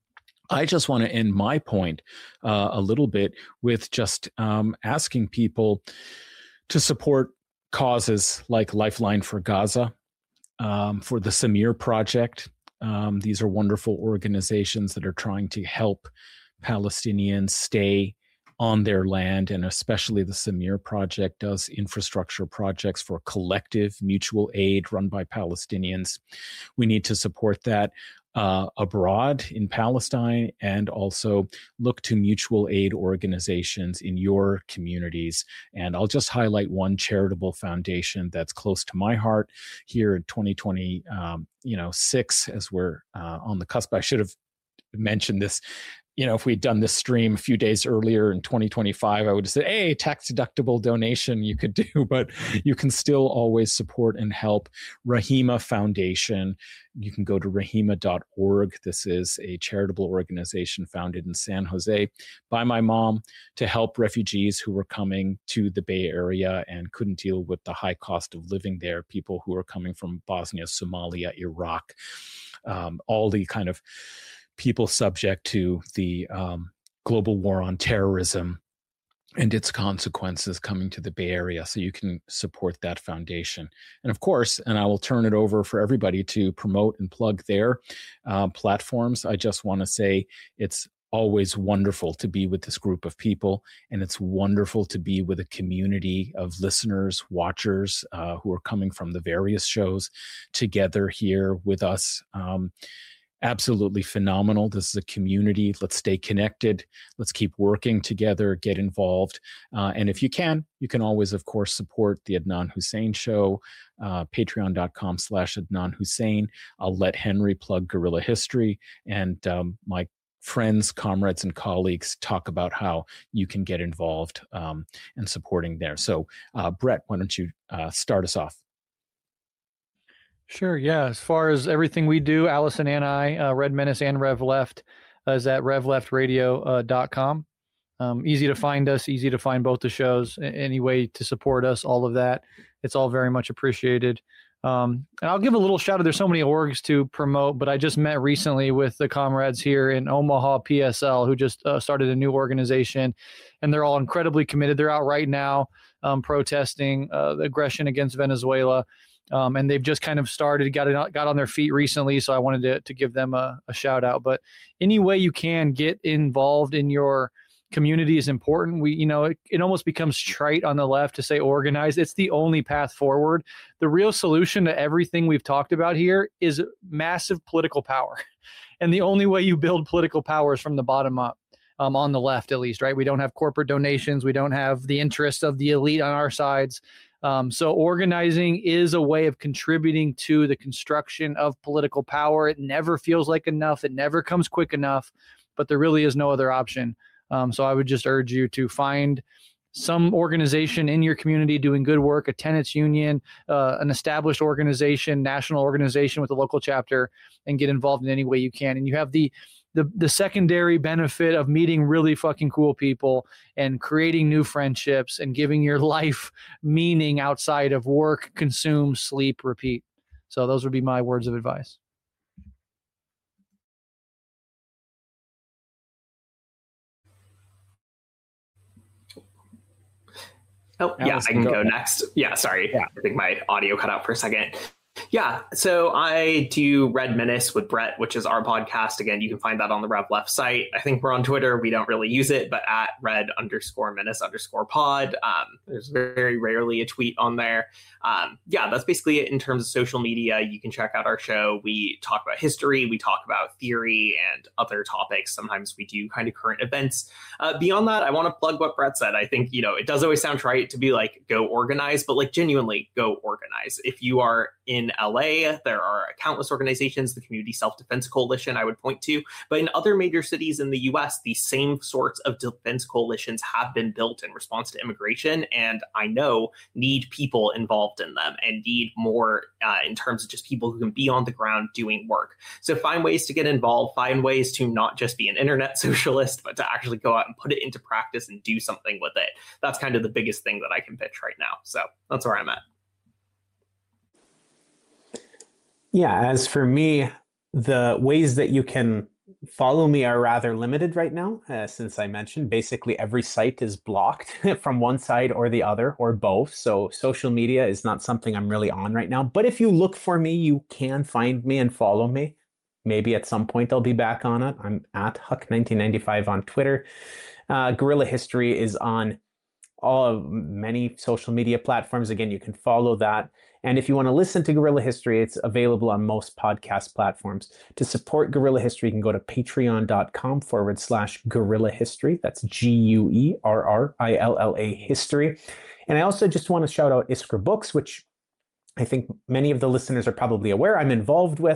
A: I just want to end my point uh, a little bit with just um, asking people to support causes like Lifeline for Gaza, um, for the Samir Project. Um, these are wonderful organizations that are trying to help Palestinians stay on their land, and especially the Samir Project does infrastructure projects for collective mutual aid run by Palestinians. We need to support that uh, abroad in Palestine, and also look to mutual aid organizations in your communities. And I'll just highlight one charitable foundation that's close to my heart here in twenty twenty, um, you know, six, as we're uh, on the cusp. I should have mentioned this you know, if we'd done this stream a few days earlier in twenty twenty-five, I would have said, hey, tax deductible donation you could do, but you can still always support and help Rahima Foundation. You can go to rahima dot org. This is a charitable organization founded in San Jose by my mom to help refugees who were coming to the Bay Area and couldn't deal with the high cost of living there, people who are coming from Bosnia, Somalia, Iraq, um, all the kind of people subject to the um, global war on terrorism and its consequences coming to the Bay Area. So you can support that foundation. And of course, and I will turn it over for everybody to promote and plug their uh, platforms. I just want to say it's always wonderful to be with this group of people. And it's wonderful to be with a community of listeners, watchers uh, who are coming from the various shows together here with us. Um, Absolutely phenomenal. This is a community. Let's stay connected. Let's keep working together, get involved. Uh, and if you can, you can always, of course, support the Adnan Hussein Show, uh, patreon.com slash Adnan Hussein. I'll let Henry plug Guerrilla History, and um, my friends, comrades, and colleagues talk about how you can get involved um, and supporting there. So, uh, Brett, why don't you uh, start us off?
B: Sure. Yeah. As far as everything we do, Allison and I, uh, Red Menace and Rev Left, uh, is at rev left radio dot com. Um, easy to find us, easy to find both the shows, any way to support us, all of that. It's all very much appreciated. Um, and I'll give a little shout out. There's so many orgs to promote, but I just met recently with the comrades here in Omaha P S L who just uh, started a new organization, and they're all incredibly committed. They're out right now um, protesting uh, the aggression against Venezuela. Um, and they've just kind of started, got it, got on their feet recently. So I wanted to, to give them a, a shout out. But any way you can get involved in your community is important. We, you know, it, it almost becomes trite on the left to say organize. It's the only path forward. The real solution to everything we've talked about here is massive political power. And the only way you build political power is from the bottom up. Um, on the left, at least, right? We don't have corporate donations. We don't have the interests of the elite on our sides. Um, so organizing is a way of contributing to the construction of political power. It never feels like enough. It never comes quick enough, but there really is no other option. Um, so I would just urge you to find some organization in your community doing good work, a tenants union, uh, an established organization, national organization with a local chapter, and get involved in any way you can. And you have the The, the secondary benefit of meeting really fucking cool people and creating new friendships and giving your life meaning outside of work, consume, sleep, repeat. So those would be my words of advice.
D: Oh, yeah, I can go next. Yeah, sorry. Yeah. I think my audio cut out for a second. Yeah, so I do Red Menace with Brett, which is our podcast. Again, you can find that on the Rev Left site. I think we're on Twitter. We don't really use it, but at Red underscore Menace underscore pod. Um, there's very rarely a tweet on there. Um, yeah, that's basically it in terms of social media. You can check out our show. We talk about history. We talk about theory and other topics. Sometimes we do kind of current events. Uh, beyond that, I want to plug what Brett said. I think, you know, it does always sound trite to be like, go organize, but like genuinely go organize. If you are in L A, there are countless organizations, the Community Self-Defense Coalition I would point to, but in other major cities in the U S, the same sorts of defense coalitions have been built in response to immigration, and I know need people involved in them and need more uh, in terms of just people who can be on the ground doing work. So find ways to get involved, find ways to not just be an internet socialist, but to actually go out and put it into practice and do something with it. That's kind of the biggest thing that I can pitch right now. So that's where I'm at.
C: Yeah, as for me, the ways that you can follow me are rather limited right now, uh, since I mentioned basically every site is blocked from one side or the other or both. So social media is not something I'm really on right now. But if you look for me, you can find me and follow me. Maybe at some point I'll be back on it. I'm at Huck nineteen ninety-five on Twitter. Uh, Guerrilla History is on all of many social media platforms. Again, you can follow that. And if you want to listen to Guerrilla History, it's available on most podcast platforms. To support Guerrilla History, you can go to patreon.com forward slash Guerrilla History. That's G U E R R I L L A History. And I also just want to shout out Iskra Books, which I think many of the listeners are probably aware I'm involved with.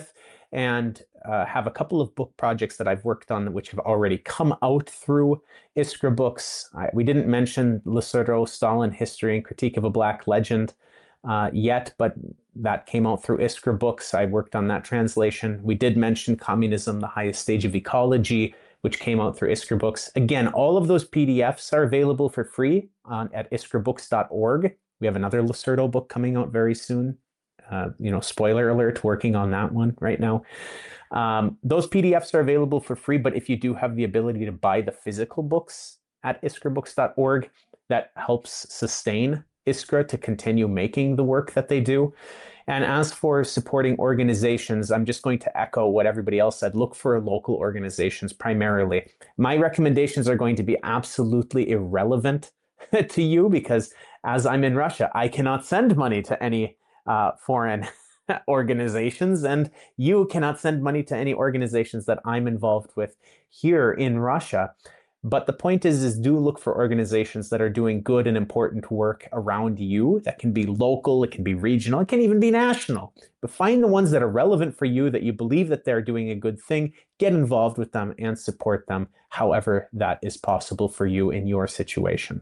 C: and uh, have a couple of book projects that I've worked on which have already come out through Iskra Books. I, we didn't mention Lasotho, Stalin, History and Critique of a Black Legend uh, yet, but that came out through Iskra Books. I worked on that translation. We did mention Communism, the Highest Stage of Ecology, which came out through Iskra Books. Again, all of those P D Fs are available for free on, at iskra books dot org. We have another Lasotho book coming out very soon. Uh, you know, spoiler alert, working on that one right now. Um, those P D Fs are available for free, but if you do have the ability to buy the physical books at iskra books dot org, that helps sustain Iskra to continue making the work that they do. And as for supporting organizations, I'm just going to echo what everybody else said. Look for local organizations primarily. My recommendations are going to be absolutely irrelevant to you because as I'm in Russia, I cannot send money to any uh, foreign organizations, and you cannot send money to any organizations that I'm involved with here in Russia. But the point is, is do look for organizations that are doing good and important work around you. That can be local, it can be regional, it can even be national. But find the ones that are relevant for you, that you believe that they're doing a good thing, get involved with them and support them however that is possible for you in your situation.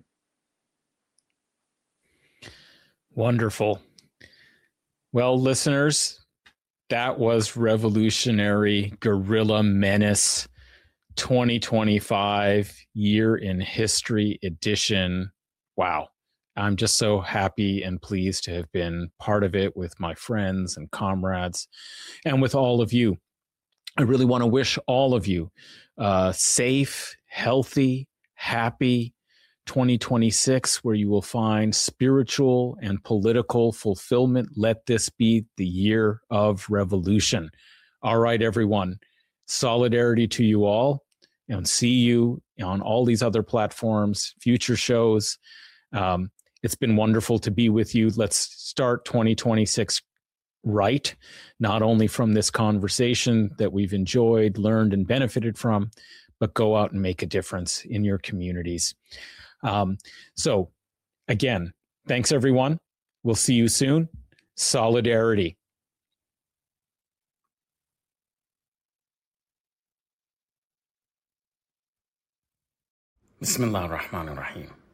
A: Wonderful. Well, listeners, that was Revolutionary Guerrilla Menace twenty twenty-five Year in History Edition. Wow. I'm just so happy and pleased to have been part of it with my friends and comrades and with all of you. I really want to wish all of you uh, safe, healthy, happy twenty twenty-six, where you will find spiritual and political fulfillment. Let this be the year of revolution. All right, everyone. Solidarity to you all, and see you on all these other platforms, future shows. Um, it's been wonderful to be with you. Let's start twenty twenty-six right, not only from this conversation that we've enjoyed, learned, and benefited from, but go out and make a difference in your communities. Um, so again, thanks everyone. We'll see you soon. Solidarity. Bismillah ar-Rahman ar-Rahim.